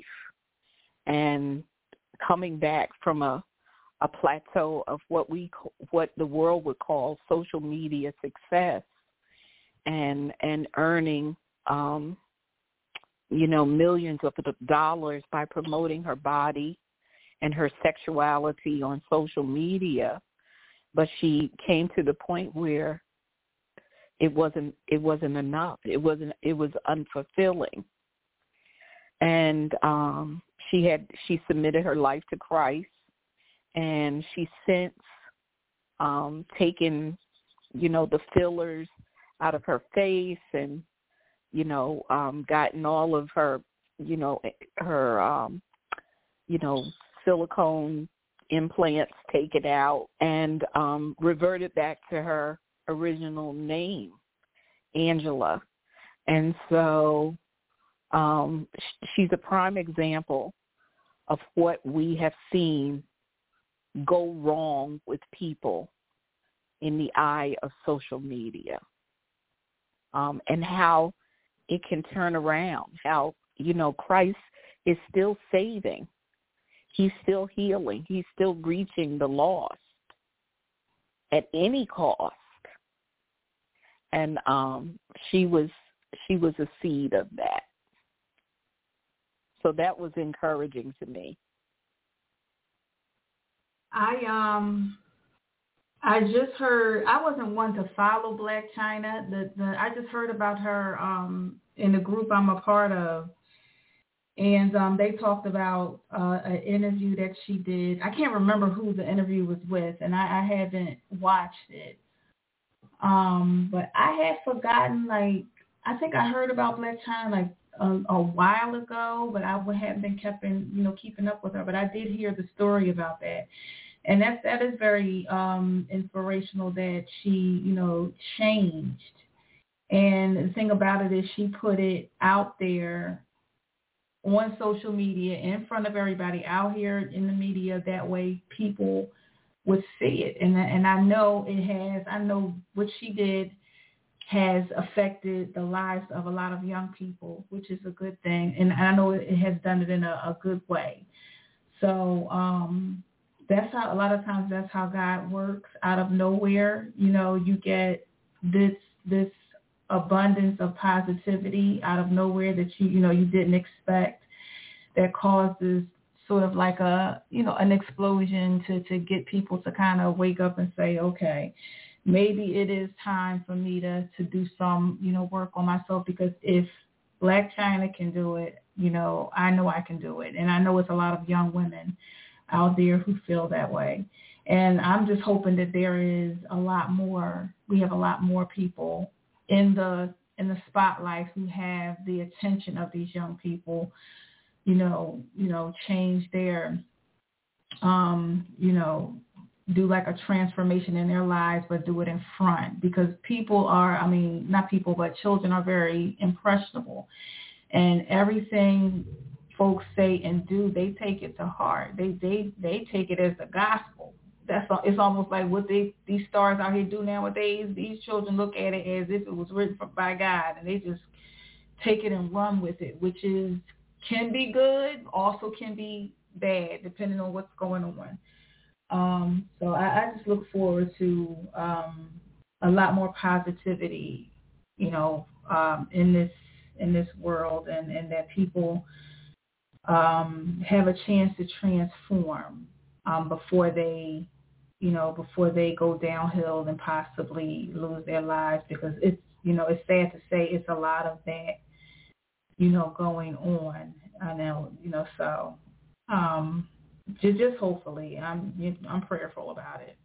and coming back from a, a plateau of what we what the world would call social media success, and and earning um, you know, millions of dollars by promoting her body and her sexuality on social media. But she came to the point where it wasn't it wasn't enough. It wasn't it was unfulfilling. And um, she had she submitted her life to Christ, and she's since um, taken, you know, the fillers out of her face, and you know, um, gotten all of her, you know, her, um, you know, silicone implants taken out, and um, reverted back to her original name, Angela. And so um, she's a prime example of what we have seen go wrong with people in the eye of social media, um, and how it can turn around, how, you know, Christ is still saving. He's still healing. He's still reaching the lost at any cost. And um, she was she was a seed of that. So that was encouraging to me. I um I just heard, I wasn't one to follow Blac Chyna. The, the I just heard about her um in the group I'm a part of. And um, they talked about uh, an interview that she did. I can't remember who the interview was with, and I, I haven't watched it. Um, but I had forgotten, like, I think I heard about Blac Chyna like a, a while ago, but I hadn't been keeping, you know, keeping up with her. But I did hear the story about that. And that, that is very um, inspirational that she, you know, changed. And the thing about it is she put it out there on social media in front of everybody out here in the media. That way people would see it. And, and I know it has, I know what she did has affected the lives of a lot of young people, which is a good thing. And I know it has done it in a, a good way. So um, that's how, a lot of times that's how God works. Out of nowhere, you know, you get this, this abundance of positivity out of nowhere that you, you know, you didn't expect, that causes sort of like a, you know, an explosion to, to get people to kind of wake up and say, okay, maybe it is time for me to, to do some, you know, work on myself, because if Blac Chyna can do it, you know, I know I can do it. And I know it's a lot of young women out there who feel that way. And I'm just hoping that there is a lot more, we have a lot more people in the in the spotlight who have the attention of these young people, you know, you know, change their, um, you know, do like a transformation in their lives, but do it in front, because people are, I mean, not people, but children are very impressionable, and everything folks say and do, they take it to heart. They they they take it as the gospel. That's it's almost like what they these stars out here do nowadays. These children look at it as if it was written by God, and they just take it and run with it, which is can be good, also can be bad, depending on what's going on. Um, so I, I just look forward to um, a lot more positivity, you know, um, in this in this world, and, and that people um, have a chance to transform um, before they. you know, before they go downhill and possibly lose their lives, because it's, you know, it's sad to say it's a lot of that, you know, going on. I know, you know, so um, just, just hopefully, I'm, I'm prayerful about it.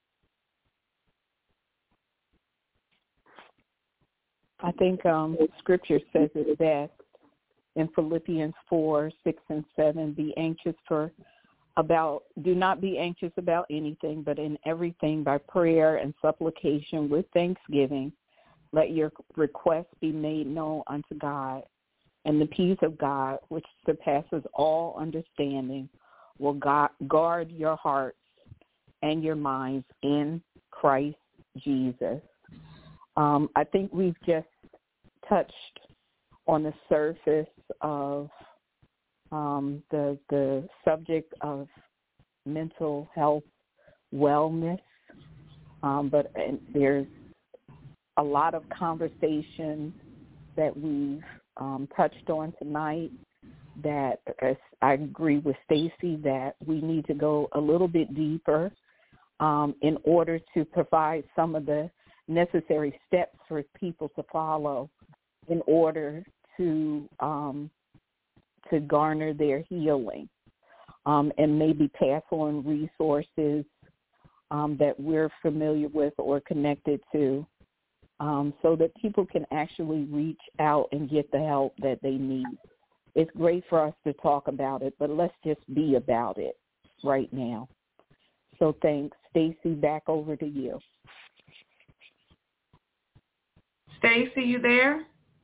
I think um, Scripture says it best in Philippians four, six, and seven, be anxious for about do not be anxious about anything, but in everything by prayer and supplication with thanksgiving let your requests be made known unto God, and the peace of God, which surpasses all understanding, will guard your hearts and your minds in Christ Jesus. Um, I think we've just touched on the surface of Um, the the subject of mental health wellness, um, but and there's a lot of conversation that we've um, touched on tonight, that uh, I agree with Stacy that we need to go a little bit deeper um, in order to provide some of the necessary steps for people to follow in order to um, to garner their healing, um, and maybe pass on resources um, that we're familiar with or connected to, um, so that people can actually reach out and get the help that they need. It's great for us to talk about it, but let's just be about it right now. So thanks. Stacy, back over to you. Stacy, you there?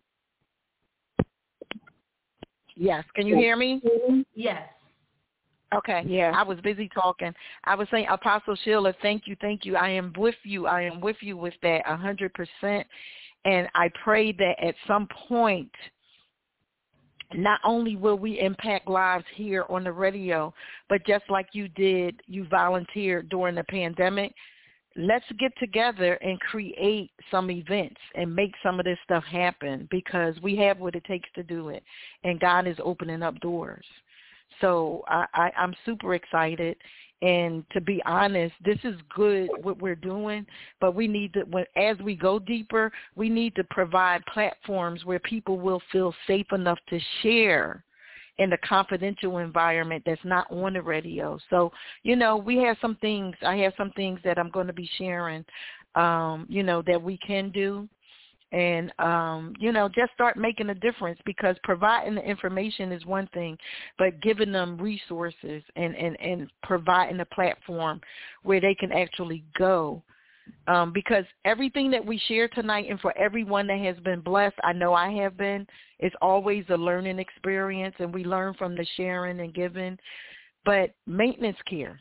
Yes. Can you hear me? Yes. Okay. Yeah. I was busy talking. I was saying, Apostle Sheila, thank you, thank you. I am with you. I am with you with that one hundred percent. And I pray that at some point, not only will we impact lives here on the radio, but just like you did, you volunteered during the pandemic, let's get together and create some events and make some of this stuff happen, because we have what it takes to do it, and God is opening up doors. So I, I, I'm super excited. And to be honest, this is good what we're doing, but we need to, when, as we go deeper, we need to provide platforms where people will feel safe enough to share in the confidential environment that's not on the radio. So, you know, we have some things, I have some things that I'm going to be sharing, um, you know, that we can do. And, um, you know, just start making a difference, because providing the information is one thing, but giving them resources and, and, and providing a platform where they can actually go. Um, because everything that we share tonight, and for everyone that has been blessed, I know I have been, it's always a learning experience, and we learn from the sharing and giving. But maintenance care,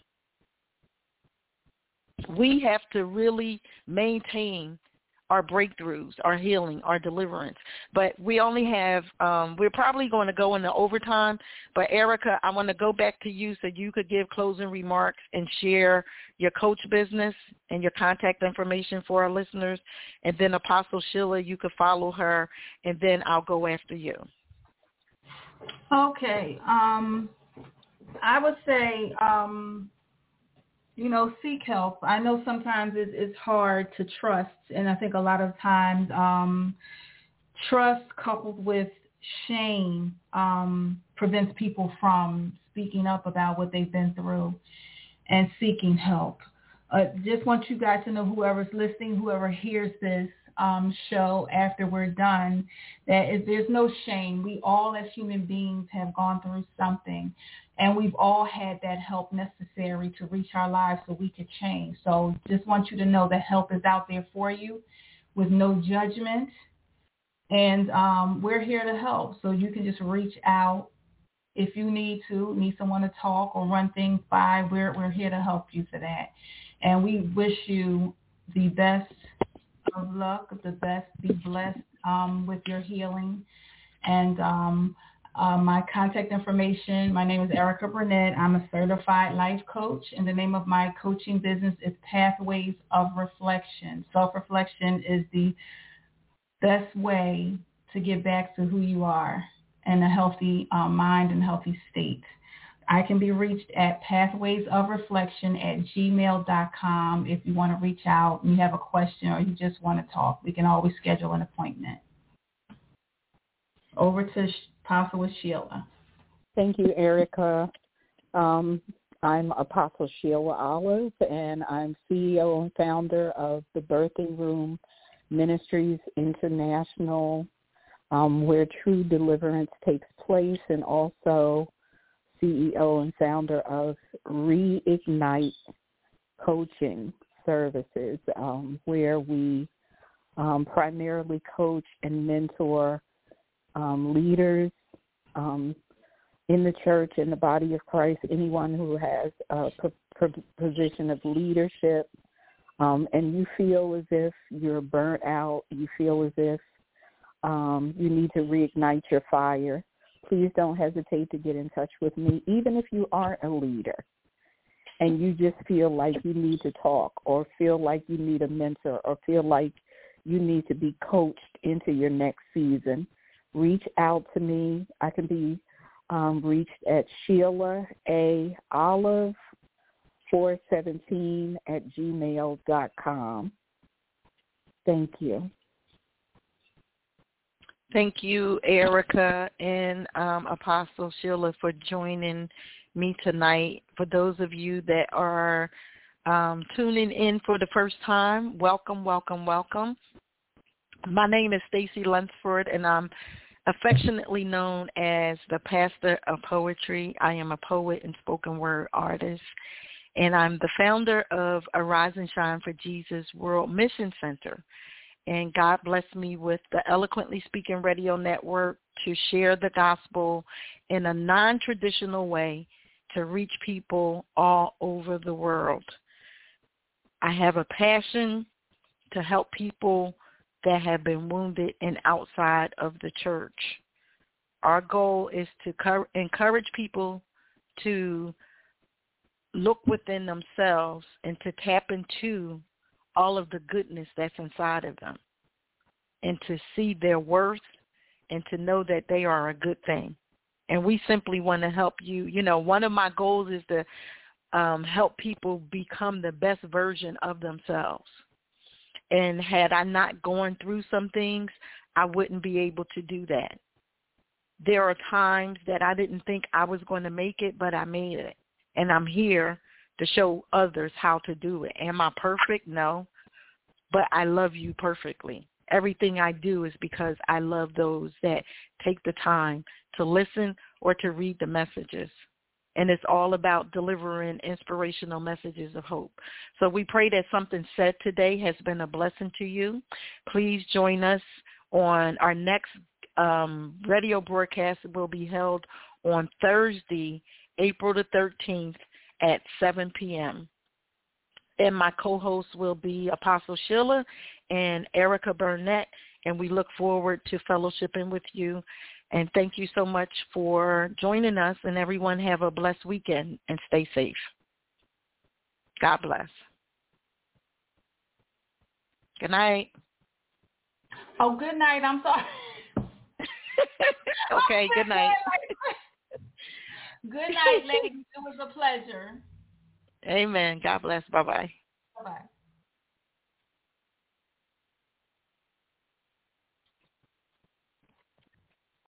we have to really maintain our breakthroughs, our healing, our deliverance. But we only have, um, we're probably going to go into overtime. But, Erica, I want to go back to you so you could give closing remarks and share your coach business and your contact information for our listeners. And then Apostle Sheila, you could follow her, and then I'll go after you. Okay. Um, I would say, um, you know, seek help. I know sometimes it's, it's hard to trust, and I think a lot of times um, trust coupled with shame um, prevents people from speaking up about what they've been through and seeking help. Uh, just want you guys to know, whoever's listening, whoever hears this um, show after we're done, that if there's no shame. We all as human beings have gone through something, and we've all had that help necessary to reach our lives so we could change. So just want you to know that help is out there for you with no judgment. And um, we're here to help. So you can just reach out if you need to, need someone to talk or run things by. We're, we're here to help you for that. And we wish you the best of luck, the best, be blessed um, with your healing. And um, Uh, my contact information, my name is Erica Burnett. I'm a certified life coach, and the name of my coaching business is Pathways of Reflection. Self-reflection is the best way to get back to who you are in a healthy um, mind and healthy state. I can be reached at pathwaysofreflection at gmail dot com if you want to reach out and you have a question or you just want to talk. We can always schedule an appointment. Over to Apostle Sheila. Thank you, Erica. Um, I'm Apostle Sheila Olive, and I'm C E O and founder of the Birthing Room Ministries International, um, where true deliverance takes place, and also C E O and founder of Reignite Coaching Services, um, where we um, primarily coach and mentor Um, leaders um, in the church, in the body of Christ, anyone who has a p- p- position of leadership, um, and you feel as if you're burnt out, you feel as if um, you need to reignite your fire, please don't hesitate to get in touch with me, even if you aren't a leader and you just feel like you need to talk or feel like you need a mentor or feel like you need to be coached into your next season. reach out to me. I can be um, reached at Sheila A. Olive four seventeen at gmail dot com. Thank you. Thank you, Erica and um, Apostle Sheila, for joining me tonight. For those of you that are um, tuning in for the first time, welcome, welcome, welcome. My name is Stacy Lunsford, and I'm affectionately known as the Pastor of Poetry. I am a poet and spoken word artist, and I'm the founder of Arise and Shine for Jesus World Mission Center. And God blessed me with the Eloquently Speaking Radio Network to share the gospel in a non-traditional way to reach people all over the world. I have a passion to help people that have been wounded and outside of the church. Our goal is to co- encourage people to look within themselves and to tap into all of the goodness that's inside of them, and to see their worth and to know that they are a good thing. And we simply want to help you. You know, one of my goals is to um, help people become the best version of themselves. And had I not gone through some things, I wouldn't be able to do that. There are times that I didn't think I was going to make it, but I made it. And I'm here to show others how to do it. Am I perfect? No. But I love you perfectly. Everything I do is because I love those that take the time to listen or to read the messages. And it's all about delivering inspirational messages of hope. So we pray that something said today has been a blessing to you. Please join us on our next um, radio broadcast. It will be held on Thursday, April the thirteenth at seven p.m. And my co-hosts will be Apostle Sheila and Erica Burnett, and we look forward to fellowshipping with you. And thank you so much for joining us, and everyone have a blessed weekend and stay safe. God bless. Good night. Oh, good night. I'm sorry. Okay, good night. Good night, ladies. It was a pleasure. Amen. God bless. Bye-bye. Bye-bye.